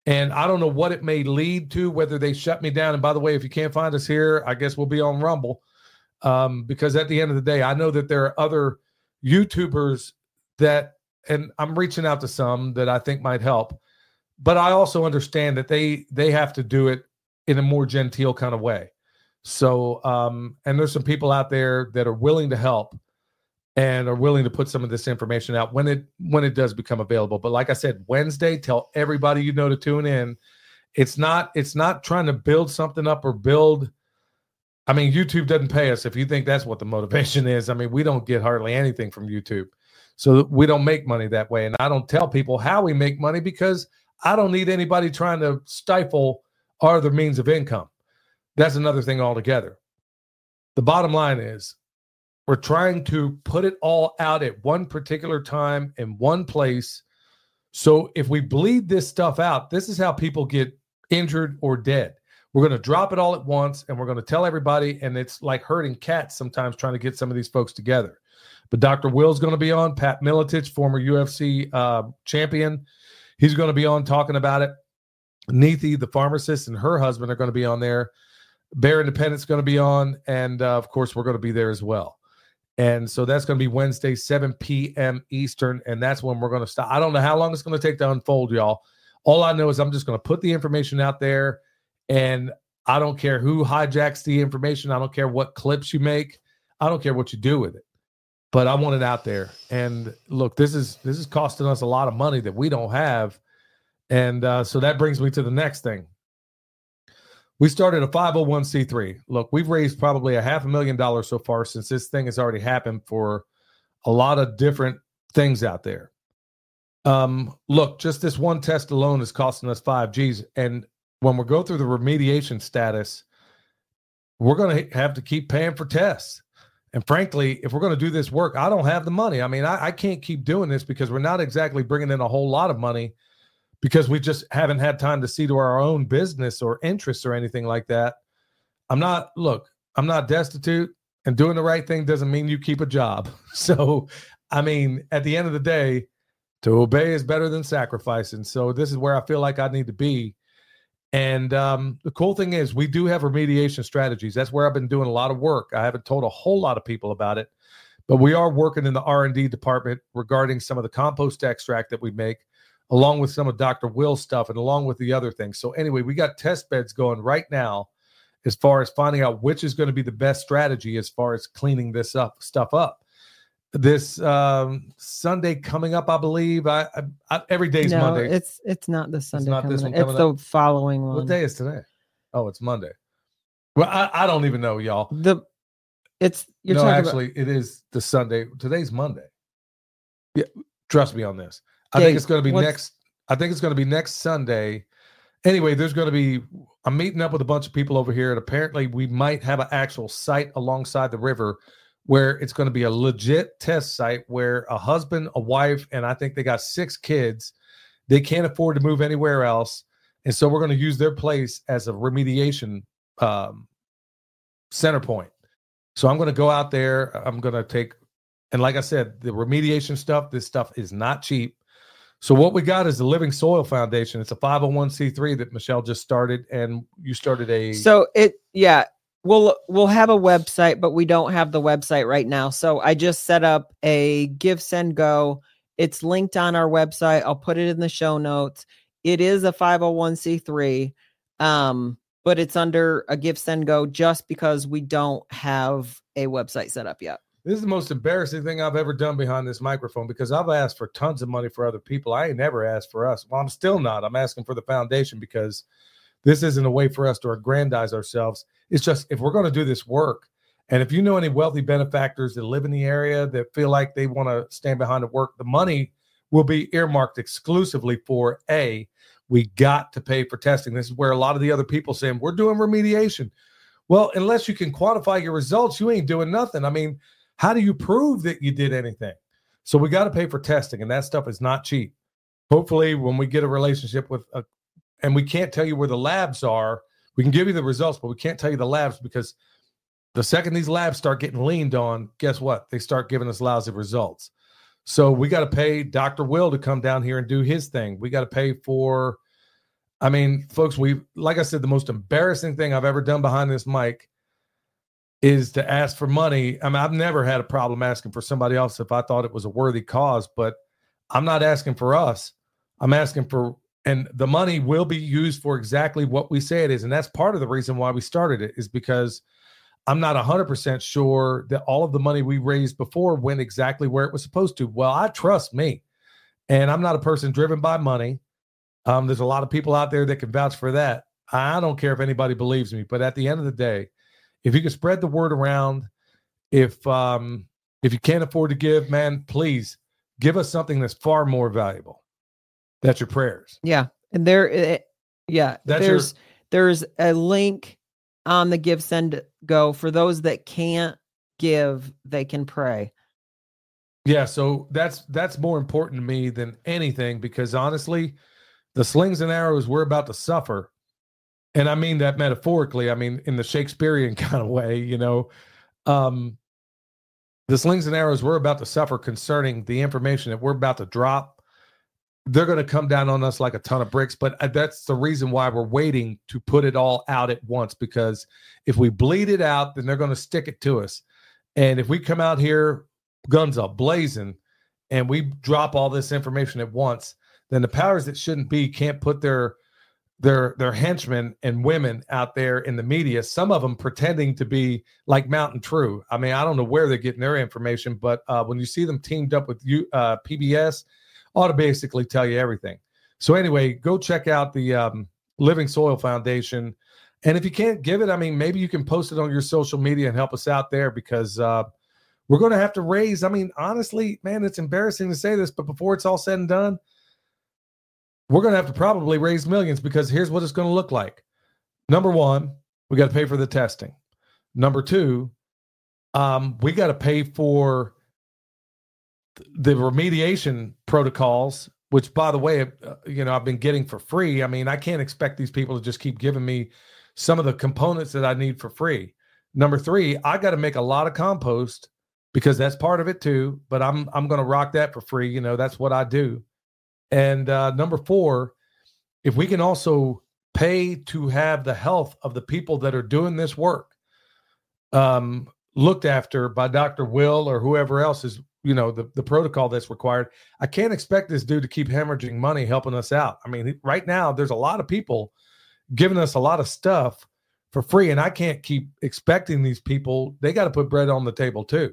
And I don't know what it may lead to, whether they shut me down. And by the way, if you can't find us here, I guess we'll be on Rumble. Because at the end of the day, I know that there are other YouTubers that, and I'm reaching out to some that I think might help, but I also understand that they have to do it in a more genteel kind of way. So, and there's some people out there that are willing to help and are willing to put some of this information out when it does become available. But like I said, Wednesday, tell everybody you know to tune in. It's not trying to build something up or build. I mean, YouTube doesn't pay us if you think that's what the motivation is. I mean, we don't get hardly anything from YouTube. So we don't make money that way. And I don't tell people how we make money because I don't need anybody trying to stifle our other means of income. That's another thing altogether. The bottom line is we're trying to put it all out at one particular time in one place. So if we bleed this stuff out, this is how people get injured or dead. We're going to drop it all at once, and we're going to tell everybody, and it's like herding cats sometimes trying to get some of these folks together. But Dr. Will's going to be on, Pat Miletich, former UFC champion. He's going to be on talking about it. Neethi, the pharmacist, and her husband are going to be on there. Bear Independent's going to be on, and of course, we're going to be there as well. And so that's going to be Wednesday, 7 p.m. Eastern, and that's when we're going to stop. I don't know how long it's going to take to unfold, y'all. All I know is I'm just going to put the information out there, and I don't care who hijacks the information. I don't care what clips you make. I don't care what you do with it. But I want it out there. And look, this is costing us a lot of money that we don't have. And so that brings me to the next thing. We started a 501c3. Look, we've raised probably $500,000 so far since this thing has already happened for a lot of different things out there. Look, just this one test alone is costing us $5,000. And when we go through the remediation status, we're going to have to keep paying for tests. And frankly, if we're going to do this work, I don't have the money. I mean, I can't keep doing this because we're not exactly bringing in a whole lot of money because we just haven't had time to see to our own business or interests or anything like that. I'm not destitute, and doing the right thing doesn't mean you keep a job. So, I mean, at the end of the day, to obey is better than sacrificing. So this is where I feel like I need to be. And the cool thing is we do have remediation strategies. That's where I've been doing a lot of work. I haven't told a whole lot of people about it, but we are working in the R&D department regarding some of the compost extract that we make, along with some of Dr. Will's stuff and along with the other things. So anyway, we got test beds going right now as far as finding out which is going to be the best strategy as far as cleaning this stuff up. This Sunday coming up, I believe. Every day's Monday. It's not this Sunday. It's not this one coming. It's the up. following one. What day is today? Oh, it's Monday. Well, I don't even know, y'all. It is the Sunday. Today's Monday. Yeah, trust me on this. I think it's going to be next. I think it's going to be next Sunday. Anyway, I'm meeting up with a bunch of people over here, and apparently we might have an actual site alongside the river where it's going to be a legit test site where a husband, a wife, and I think they got 6 kids. They can't afford to move anywhere else. And so we're going to use their place as a remediation center point. So I'm going to go out there. I'm going to take, and like I said, the remediation stuff, this stuff is not cheap. So what we got is the Living Soil Foundation. It's a 501c3 that Michelle just started, and you started a... We'll have a website, but we don't have the website right now. So I just set up a Give, Send, Go. It's linked on our website. I'll put it in the show notes. It is a 501c3, but it's under a Give, Send, Go just because we don't have a website set up yet. This is the most embarrassing thing I've ever done behind this microphone because I've asked for tons of money for other people. I ain't never asked for us. Well, I'm still not. I'm asking for the foundation because this isn't a way for us to aggrandize ourselves. It's just if we're going to do this work, and if you know any wealthy benefactors that live in the area that feel like they want to stand behind the work, the money will be earmarked exclusively for we got to pay for testing. This is where a lot of the other people saying, we're doing remediation. Well, unless you can quantify your results, you ain't doing nothing. I mean, how do you prove that you did anything? So we got to pay for testing, and that stuff is not cheap. Hopefully, when we get a relationship with and we can't tell you where the labs are. We can give you the results, but we can't tell you the labs because the second these labs start getting leaned on, guess what? They start giving us lousy results. So we got to pay Dr. Will to come down here and do his thing. We got to pay for I mean, folks, like I said, the most embarrassing thing I've ever done behind this mic is to ask for money. I mean, I've never had a problem asking for somebody else if I thought it was a worthy cause, but I'm not asking for us. I'm asking for, and the money will be used for exactly what we say it is. And that's part of the reason why we started it, is because I'm not 100% sure that all of the money we raised before went exactly where it was supposed to. Well, I trust me, and I'm not a person driven by money. There's a lot of people out there that can vouch for that. I don't care if anybody believes me, but at the end of the day, if you can spread the word around, if you can't afford to give, man, please give us something that's far more valuable. That's your prayers. Yeah. And there's a link on the Give, Send, Go. For those that can't give, they can pray. Yeah. So that's more important to me than anything, because honestly, the slings and arrows we're about to suffer, and I mean that metaphorically, I mean in the Shakespearean kind of way, the slings and arrows we're about to suffer concerning the information that we're about to drop, they're going to come down on us like a ton of bricks. But that's the reason why we're waiting to put it all out at once, because if we bleed it out, then they're going to stick it to us. And if we come out here guns up blazing and we drop all this information at once, then the powers that shouldn't be can't put their henchmen and women out there in the media, some of them pretending to be like Mountain True. I mean, I don't know where they're getting their information, but when you see them teamed up with PBS, ought to basically tell you everything. So anyway, go check out the Living Soil Foundation. And if you can't give it, I mean, maybe you can post it on your social media and help us out there, because we're going to have to raise, I mean, honestly, man, it's embarrassing to say this, but before it's all said and done, we're going to have to probably raise millions, because here's what it's going to look like. Number one, we got to pay for the testing. Number two, we got to pay for the remediation protocols, which, by the way, I've been getting for free. I mean, I can't expect these people to just keep giving me some of the components that I need for free. Number three, I got to make a lot of compost, because that's part of it too, but I'm going to rock that for free. That's what I do. And number four, if we can also pay to have the health of the people that are doing this work looked after by Dr. Will or whoever else is, the protocol that's required, I can't expect this dude to keep hemorrhaging money helping us out. I mean, right now, there's a lot of people giving us a lot of stuff for free, and I can't keep expecting these people. They got to put bread on the table too.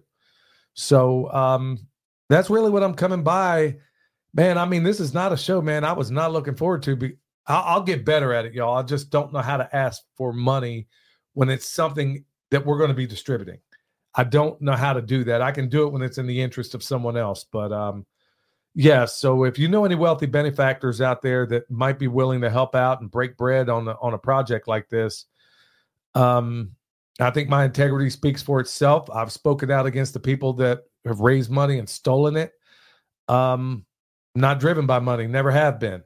So that's really what I'm coming by. Man, I mean, this is not a show, man, I was not looking forward to. I'll get better at it, y'all. I just don't know how to ask for money when it's something that we're going to be distributing. I don't know how to do that. I can do it when it's in the interest of someone else. But, yeah, so if you know any wealthy benefactors out there that might be willing to help out and break bread on a project like this, I think my integrity speaks for itself. I've spoken out against the people that have raised money and stolen it. Not driven by money, never have been.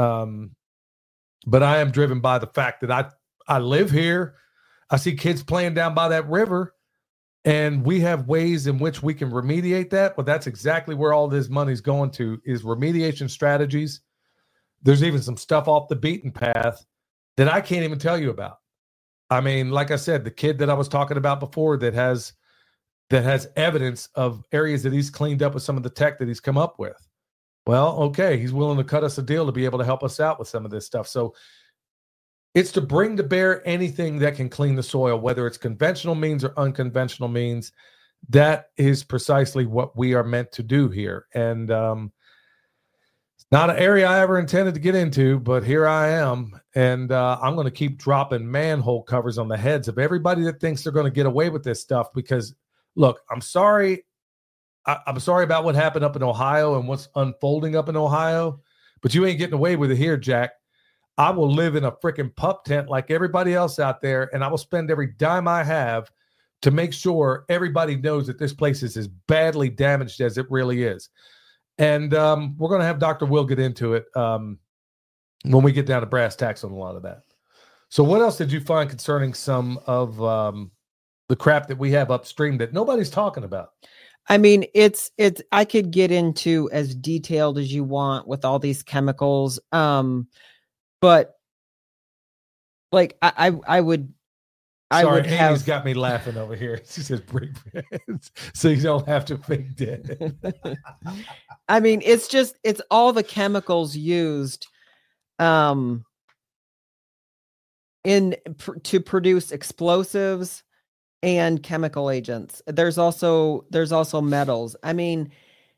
But I am driven by the fact that I live here. I see kids playing down by that river, and we have ways in which we can remediate that. But that's exactly where all this money's going to, is remediation strategies. There's even some stuff off the beaten path that I can't even tell you about. I mean, like I said, the kid that I was talking about before that has evidence of areas that he's cleaned up with some of the tech that he's come up with. Well, okay, he's willing to cut us a deal to be able to help us out with some of this stuff. So it's to bring to bear anything that can clean the soil, whether it's conventional means or unconventional means. That is precisely what we are meant to do here. And it's not an area I ever intended to get into, but here I am. And I'm going to keep dropping manhole covers on the heads of everybody that thinks they're going to get away with this stuff. Because, look, I'm sorry. I'm sorry about what happened up in Ohio and what's unfolding up in Ohio, but you ain't getting away with it here, Jack. I will live in a freaking pup tent like everybody else out there, and I will spend every dime I have to make sure everybody knows that this place is as badly damaged as it really is. And we're going to have Dr. Will get into it when we get down to brass tacks on a lot of that. So what else did you find concerning some of the crap that we have upstream that nobody's talking about? I mean, it's I could get into as detailed as you want with all these chemicals. But Like I would. Sorry, I would Amy's got me laughing over here. She says break fans so you don't have to fake dead. I mean, it's all the chemicals used to produce explosives and chemical agents. There's also metals. I mean,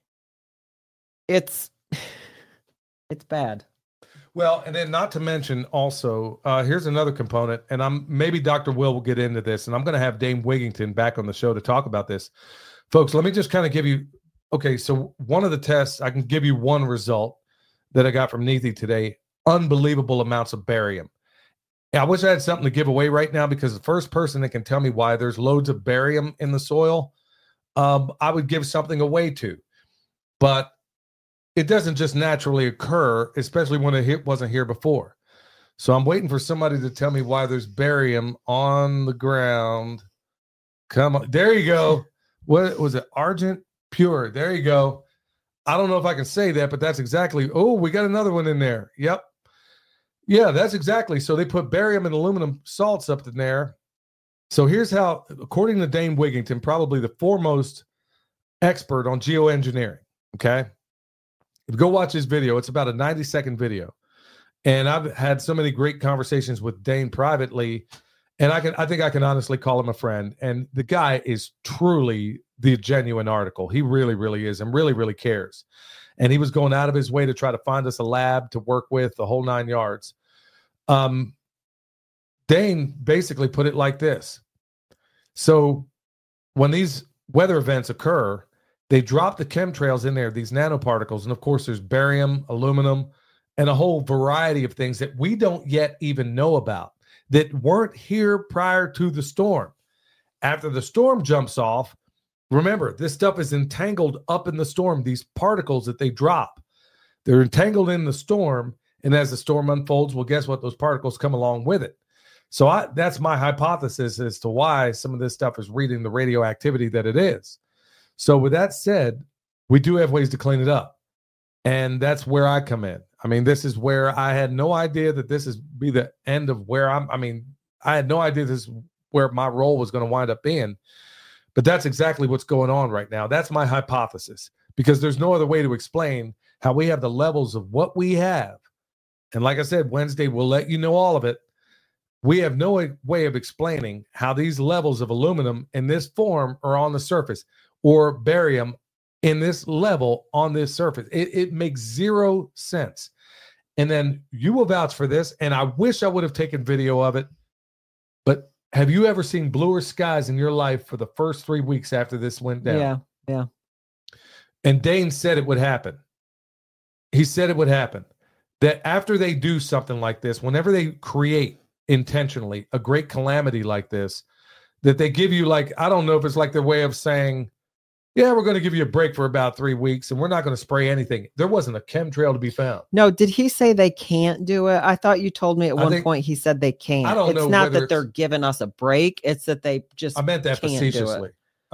it's bad. Well, and then not to mention also, here's another component, and maybe Dr. Will get into this, and I'm going to have Dane Wigington back on the show to talk about this. Folks, let me just kind of give you, okay, so one of the tests, I can give you one result that I got from Neethi today, unbelievable amounts of barium. I wish I had something to give away right now, because the first person that can tell me why there's loads of barium in the soil, I would give something away to. But it doesn't just naturally occur, especially when it wasn't here before. So I'm waiting for somebody to tell me why there's barium on the ground. Come on. There you go. What was it? Argent Pure. There you go. I don't know if I can say that, but that's exactly. Oh, we got another one in there. Yep. Yeah, that's exactly. So they put barium and aluminum salts up in there. So here's how, according to Dane Wigington, probably the foremost expert on geoengineering. Okay. Go watch his video. It's about a 90-second video. And I've had so many great conversations with Dane privately. And I think I can honestly call him a friend. And the guy is truly the genuine article. He really, really is, and really, really cares. And he was going out of his way to try to find us a lab to work with, the whole 9 yards. Dane basically put it like this. So when these weather events occur, they drop the chemtrails in there, these nanoparticles. And of course, there's barium, aluminum, and a whole variety of things that we don't yet even know about, that weren't here prior to the storm. After the storm jumps off, remember, this stuff is entangled up in the storm. These particles that they drop, they're entangled in the storm. And as the storm unfolds, well, guess what? Those particles come along with it. So that's my hypothesis as to why some of this stuff is reading the radioactivity that it is. So with that said, we do have ways to clean it up. And that's where I come in. I mean, this is where I had no idea that this is be the end of where I had no idea this is where my role was going to wind up being. But that's exactly what's going on right now. That's my hypothesis, because there's no other way to explain how we have the levels of what we have. And like I said, Wednesday, we'll let you know all of it. We have no way of explaining how these levels of aluminum in this form are on the surface, or barium in this level on this surface. It makes zero sense. And then you will vouch for this, and I wish I would have taken video of it, but have you ever seen bluer skies in your life for the first 3 weeks after this went down? Yeah. And Dane said it would happen. He said it would happen. That after they do something like this, whenever they create intentionally a great calamity like this, that they give you, like, I don't know if it's like their way of saying, yeah, we're going to give you a break for about 3 weeks and we're not going to spray anything. There wasn't a chemtrail to be found. No, did he say they can't do it? I thought you told me at one point he said they can't. I don't know. It's not that they're giving us a break. It's that they just I meant that facetiously.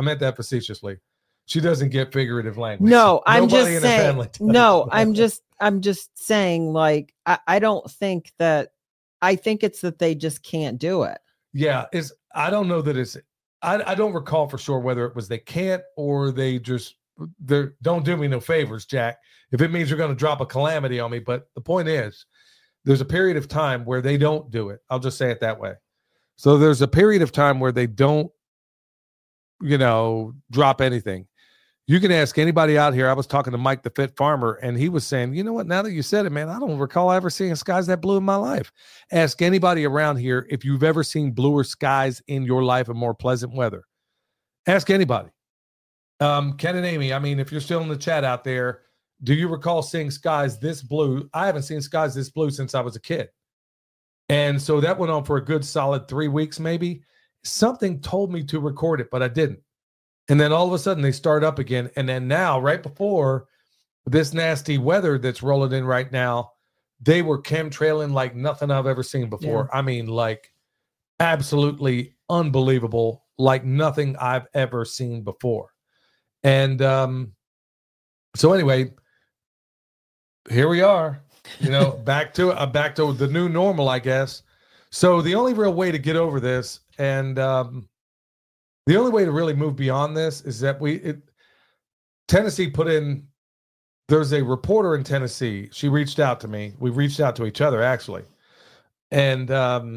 She doesn't get figurative language. No, I'm just saying. No, I'm just saying, like, I don't think that. I think it's that they just can't do it. Yeah, I don't know that it's. I don't recall for sure whether it was they can't or they don't do me no favors, Jack. If it means you're going to drop a calamity on me, but the point is, there's a period of time where they don't do it. I'll just say it that way. So there's a period of time where they don't, drop anything. You can ask anybody out here. I was talking to Mike the Fit Farmer, and he was saying, you know what, now that you said it, man, I don't recall ever seeing skies that blue in my life. Ask anybody around here if you've ever seen bluer skies in your life and more pleasant weather. Ask anybody. Ken and Amy, I mean, if you're still in the chat out there, do you recall seeing skies this blue? I haven't seen skies this blue since I was a kid. And so that went on for a good solid 3 weeks, maybe. Something told me to record it, but I didn't. And then all of a sudden they start up again. And then now, right before this nasty weather that's rolling in right now, they were chemtrailing like nothing I've ever seen before. Yeah. I mean, like, absolutely unbelievable, like nothing I've ever seen before. And so anyway, here we are, back to the new normal, I guess. So the only real way to get over this, and the only way to really move beyond this, is that Tennessee put in. There's a reporter in Tennessee. She reached out to me. We reached out to each other, actually. And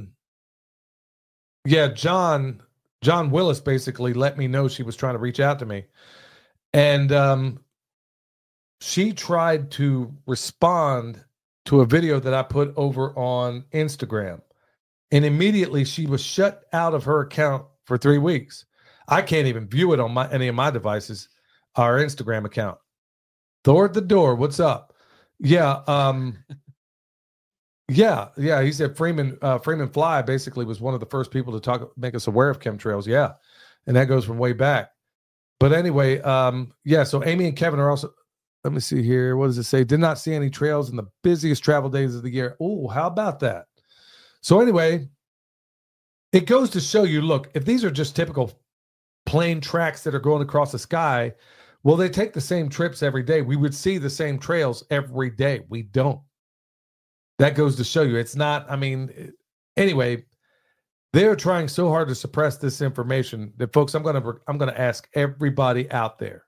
John Willis basically let me know she was trying to reach out to me. And she tried to respond to a video that I put over on Instagram. And immediately she was shut out of her account for 3 weeks. I can't even view it on any of my devices, our Instagram account. Thor at the door. What's up? Yeah. Yeah. He said Freeman Fly basically was one of the first people to make us aware of chemtrails. Yeah. And that goes from way back. But anyway, so Amy and Kevin are also, let me see here. What does it say? Did not see any trails in the busiest travel days of the year. Oh, how about that? So anyway, it goes to show you, look, if these are just typical plane tracks that are going across the sky, well, they take the same trips every day. We would see the same trails every day. We don't. That goes to show you it's not, anyway, they're trying so hard to suppress this information that, folks, I'm going to ask everybody out there,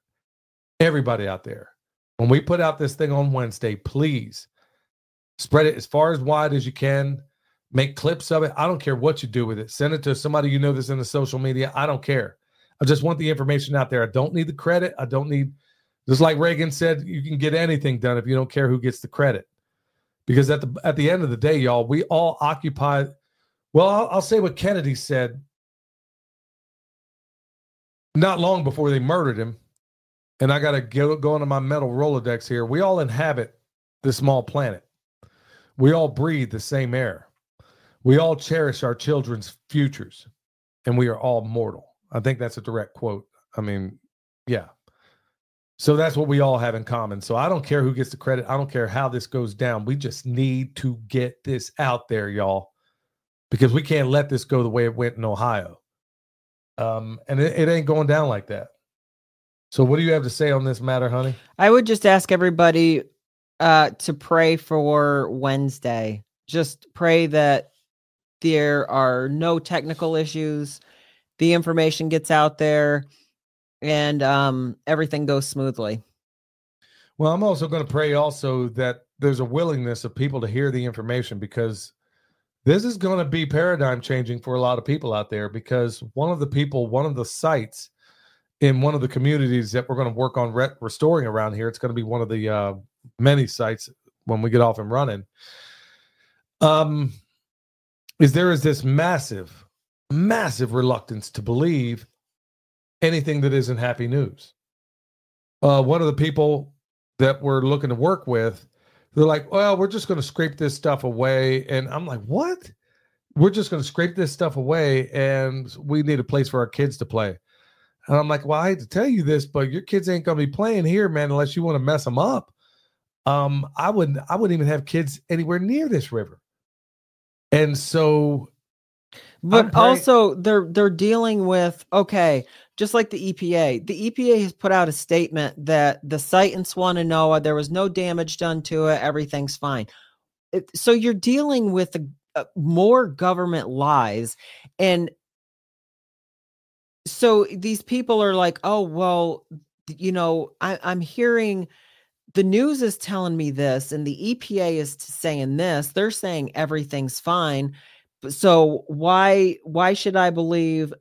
when we put out this thing on Wednesday, please spread it as far as wide as you can. Make clips of it. I don't care what you do with it. Send it to somebody you know that's in the social media. I don't care. I just want the information out there. I don't need the credit. I don't need, just like Reagan said, you can get anything done if you don't care who gets the credit. Because at the end of the day, y'all, we all occupy. Well, I'll say what Kennedy said not long before they murdered him. And I got to go into my mental Rolodex here. We all inhabit this small planet. We all breathe the same air. We all cherish our children's futures. And we are all mortal. I think that's a direct quote. Yeah. So that's what we all have in common. So I don't care who gets the credit. I don't care how this goes down. We just need to get this out there, y'all, because we can't let this go the way it went in Ohio. And it ain't going down like that. So what do you have to say on this matter, honey? I would just ask everybody to pray for Wednesday. Just pray that there are no technical issues. The information gets out there, and everything goes smoothly. Well, I'm also going to pray also that there's a willingness of people to hear the information, because this is going to be paradigm changing for a lot of people out there, because one of the sites in one of the communities that we're going to work on restoring around here, it's going to be one of the many sites when we get off and running, is this massive reluctance to believe anything that isn't happy news. One of the people that we're looking to work with, they're like, well, we're just going to scrape this stuff away. And I'm like, what? We're just going to scrape this stuff away, and we need a place for our kids to play. And I'm like, well, I hate to tell you this, but your kids ain't going to be playing here, man, unless you want to mess them up. I wouldn't even have kids anywhere near this river. And so, but also they're dealing with, okay, just like the EPA has put out a statement that the site in Swannanoa, there was no damage done to it. Everything's fine. So you're dealing with more government lies. And so these people are like, oh, well, I'm hearing the news is telling me this, and the EPA is saying this. They're saying everything's fine. So why should I believe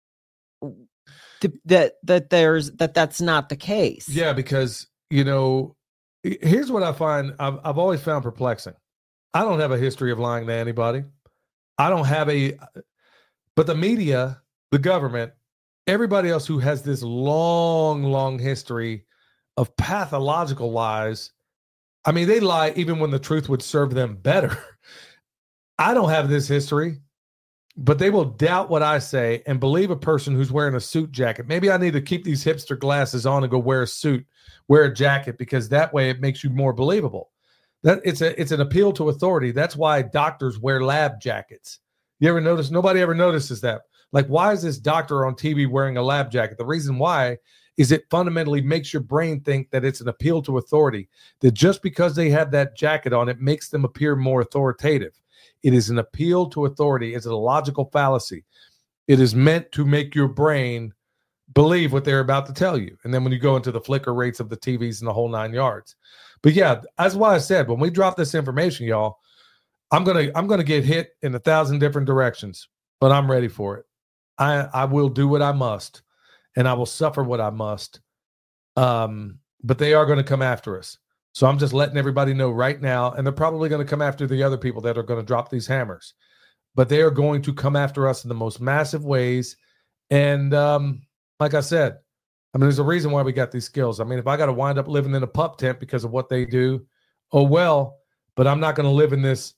that's not the case? Yeah, because here's what I find. I've always found perplexing. I don't have a history of lying to anybody. I don't have but the media, the government, everybody else who has this long history of pathological lies. They lie even when the truth would serve them better. I don't have this history, but they will doubt what I say and believe a person who's wearing a suit jacket. Maybe I need to keep these hipster glasses on and go wear a suit, wear a jacket, because that way it makes you more believable. That it's an appeal to authority. That's why doctors wear lab jackets. You ever notice? Nobody ever notices that. Like, why is this doctor on TV wearing a lab jacket? The reason why is it fundamentally makes your brain think that it's an appeal to authority, that just because they have that jacket on, it makes them appear more authoritative. It is an appeal to authority. It's a logical fallacy. It is meant to make your brain believe what they're about to tell you. And then when you go into the flicker rates of the TVs and the whole 9 yards. But yeah, that's why I said, when we drop this information, y'all, I'm gonna get hit in 1,000 different directions, but I'm ready for it. I will do what I must, and I will suffer what I must. But they are going to come after us. So I'm just letting everybody know right now, and they're probably going to come after the other people that are going to drop these hammers. But they are going to come after us in the most massive ways. And like I said, I mean, there's a reason why we got these skills. I mean, if I got to wind up living in a pup tent because of what they do, oh well. But I'm not going to live in this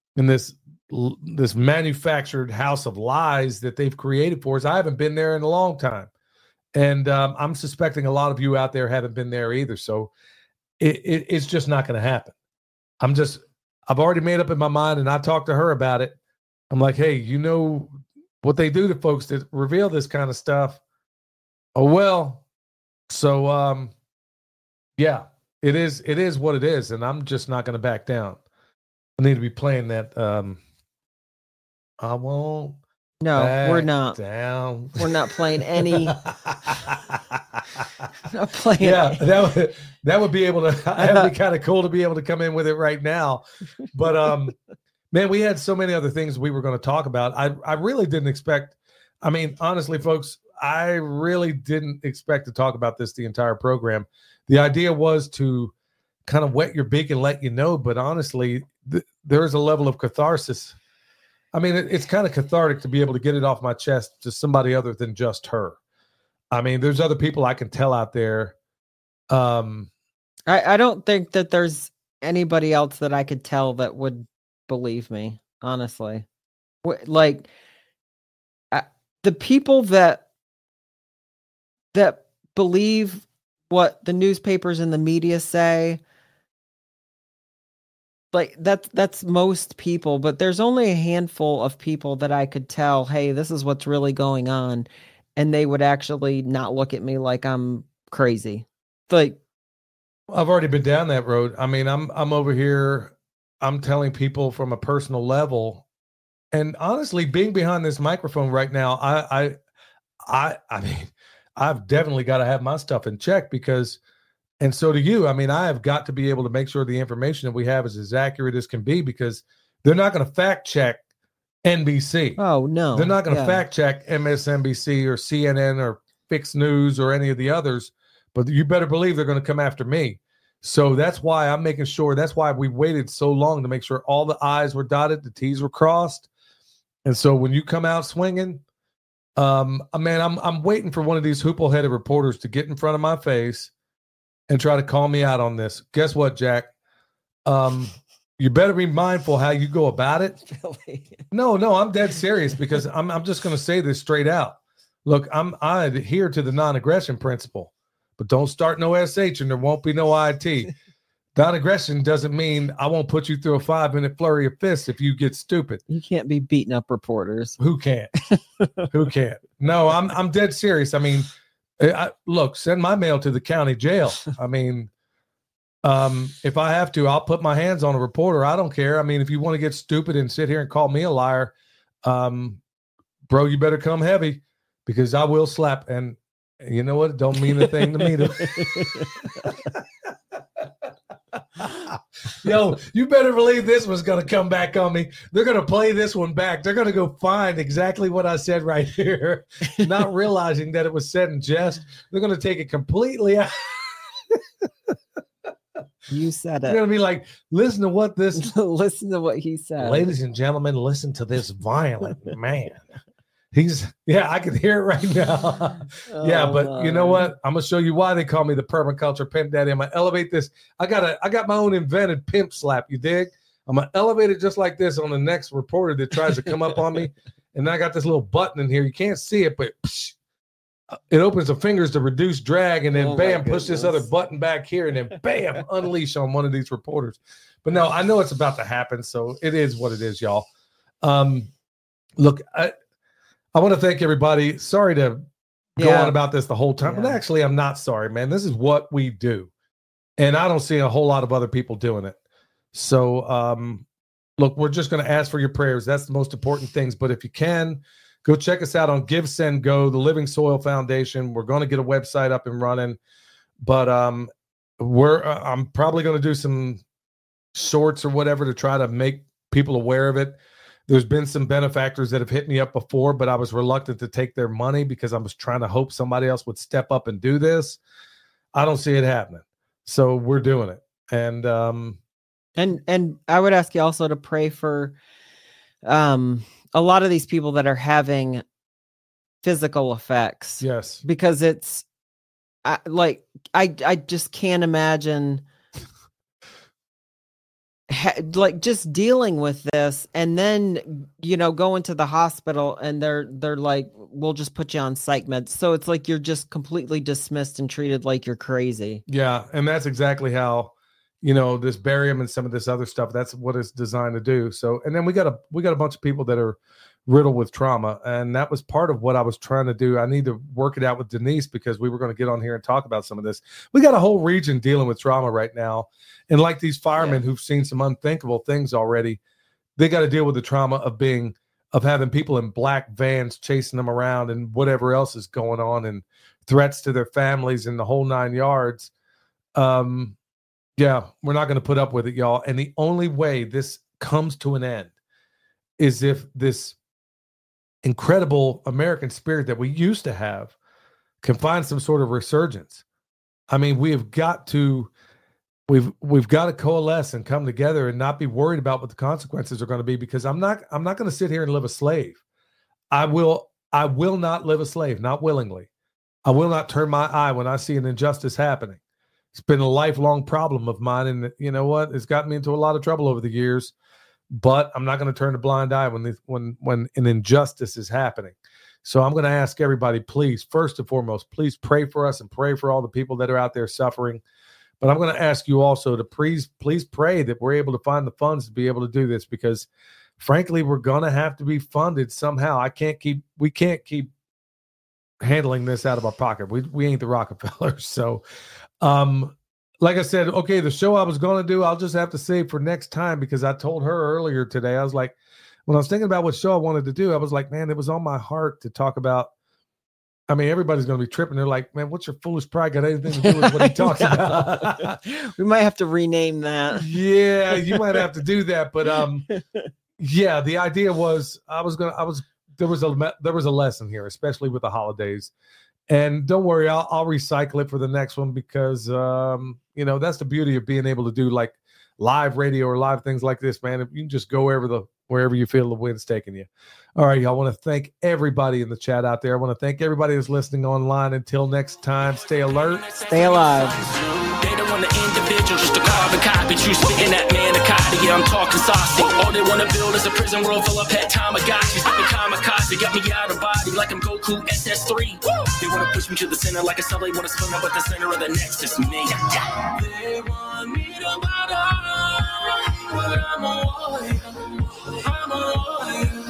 manufactured house of lies that they've created for us. I haven't been there in a long time. And I'm suspecting a lot of you out there haven't been there either. So it's just not going to happen. I've already made up in my mind, and I talked to her about it. I'm like, hey, you know what they do to folks that reveal this kind of stuff? Oh, well. So, yeah, it is what it is. And I'm just not going to back down. I need to be playing that. I won't. No, we're not. Down. We're not playing any. Not playing. Yeah, that would be able to. That'd be kind of cool to be able to come in with it right now. But man, we had so many other things we were going to talk about. I really didn't expect. I mean, honestly, folks, I really didn't expect to talk about this the entire program. The idea was to kind of wet your beak and let you know. But honestly, there is a level of catharsis. I mean, it's kind of cathartic to be able to get it off my chest to somebody other than just her. I mean, there's other people I can tell out there. I don't think that there's anybody else that I could tell that would believe me, honestly. Like, the people that believe what the newspapers and the media say, like that's most people, but there's only a handful of people that I could tell, hey, this is what's really going on, and they would actually not look at me like I'm crazy. Like, I've already been down that road. I mean, I'm over here, I'm telling people from a personal level, and honestly, being behind this microphone right now, I mean, I've definitely got to have my stuff in check because. And so do you. I mean, I have got to be able to make sure the information that we have is as accurate as can be because they're not going to fact check NBC. Oh, no. They're not going to fact check MSNBC or CNN or Fix News or any of the others. But you better believe they're going to come after me. So that's why I'm making sure. That's why we waited so long to make sure all the I's were dotted, the T's were crossed. And so when you come out swinging, man, I'm waiting for one of these hoople-headed reporters to get in front of my face and try to call me out on this. Guess what, Jack? You better be mindful how you go about it. Really? No, I'm dead serious because I'm just going to say this straight out. Look, I adhere to the non-aggression principle, but don't start no SH and there won't be no IT. Non-aggression doesn't mean I won't put you through a 5-minute flurry of fists if you get stupid. You can't be beating up reporters. Who can't? Who can't? No, I'm dead serious. I mean, look, send my mail to the county jail. I mean, if I have to, I'll put my hands on a reporter. I don't care. I mean, if you want to get stupid and sit here and call me a liar, bro, you better come heavy because I will slap. And you know what? It don't mean a thing to me. Yo, you better believe this was going to come back on me. They're going to play this one back. They're going to go find exactly what I said right here, not realizing that it was said in jest. They're going to take it completely out. You said it. They're going to be like, listen to what this. Listen to what he said. Ladies and gentlemen, listen to this violent man. I can hear it right now. But you know what? I'm gonna show you why they call me the permaculture pimp daddy. I'm gonna elevate this. I got my own invented pimp slap. You dig? I'm gonna elevate it just like this on the next reporter that tries to come up on me. And I got this little button in here. You can't see it, but it opens the fingers to reduce drag, and then bam, push this other button back here, and then bam, unleash on one of these reporters. But no, I know it's about to happen, so it is what it is, y'all. Look, I want to thank everybody. Sorry to go on about this the whole time, but actually I'm not sorry, man. This is what we do. And I don't see a whole lot of other people doing it. So look, we're just going to ask for your prayers. That's the most important things. But if you can, go check us out on Give, Send, Go, the Living Soil Foundation. We're going to get a website up and running. But I'm probably going to do some shorts or whatever to try to make people aware of it. There's been some benefactors that have hit me up before, but I was reluctant to take their money because I was trying to hope somebody else would step up and do this. I don't see it happening. So we're doing it. And I would ask you also to pray for a lot of these people that are having physical effects. Yes. Because it's I just can't imagine just dealing with this and then, going to the hospital and they're like, we'll just put you on psych meds. So it's like you're just completely dismissed and treated like you're crazy. Yeah. And that's exactly how, this barium and some of this other stuff, that's what it's designed to do. So, and then we got a bunch of people that are riddled with trauma. And that was part of what I was trying to do. I need to work it out with Denise because we were going to get on here and talk about some of this. We got a whole region dealing with trauma right now. And like these firemen who've seen some unthinkable things already, they got to deal with the trauma of having people in black vans chasing them around and whatever else is going on and threats to their families and the whole 9 yards. Yeah, we're not going to put up with it, y'all. And the only way this comes to an end is if this incredible American spirit that we used to have can find some sort of resurgence. I mean, we've got to coalesce and come together and not be worried about what the consequences are going to be, because I'm not going to sit here and live a slave. I will not live a slave, not willingly. I will not turn my eye when I see an injustice happening. It's been a lifelong problem of mine, and you know what? It's gotten me into a lot of trouble over the years. But I'm not going to turn a blind eye when an injustice is happening. So I'm going to ask everybody, please, first and foremost, please pray for us and pray for all the people that are out there suffering. But I'm going to ask you also to please pray that we're able to find the funds to be able to do this, because frankly, we're going to have to be funded somehow. We can't keep handling this out of our pocket. We ain't the Rockefellers. So, like I said, okay, the show I was going to do, I'll just have to save for next time, because I told her earlier today, I was like, when I was thinking about what show I wanted to do, I was like, man, it was on my heart to talk about. I mean, everybody's going to be tripping. They're like, man, what's your foolish pride got anything to do with what he talks about? We might have to rename that. Yeah, you might have to do that. But yeah, the idea was there was a lesson here, especially with the holidays. And don't worry, I'll recycle it for the next one, because that's the beauty of being able to do like live radio or live things like this, man. If you can just go wherever you feel the wind's taking you. All right, y'all. I want to thank everybody in the chat out there. I want to thank everybody that's listening online. Until next time, stay alert, stay alive. They don't want an individual, just a carbon copy. You spitting that manicotti, yeah, I'm talking saucy. All they want to build is a prison world full of pet Tamagotchis. Spitting kamikaze, got me out of body like I'm Goku SS3. They want to push me to the center like a cell. They want to spin up at the center of the nexus, me. They want me to bow down, but I'm a warrior. I'm a warrior.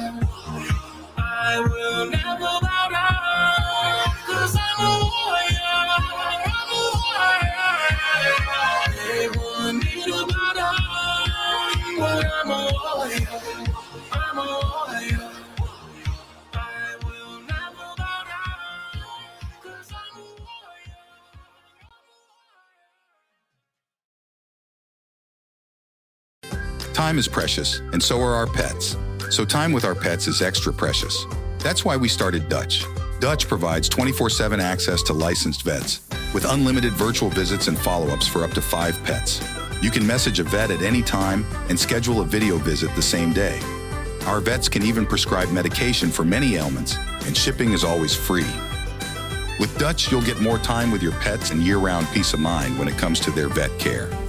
I will never bow down, 'cause I'm a warrior. I'm a warrior. They want me to bow down, but I'm a warrior. I'm a warrior. I will never bow down, 'cause I'm a warrior. Time is precious, and so are our pets. So time with our pets is extra precious. That's why we started Dutch. Dutch provides 24/7 access to licensed vets with unlimited virtual visits and follow-ups for up to 5 pets. You can message a vet at any time and schedule a video visit the same day. Our vets can even prescribe medication for many ailments, and shipping is always free. With Dutch, you'll get more time with your pets and year-round peace of mind when it comes to their vet care.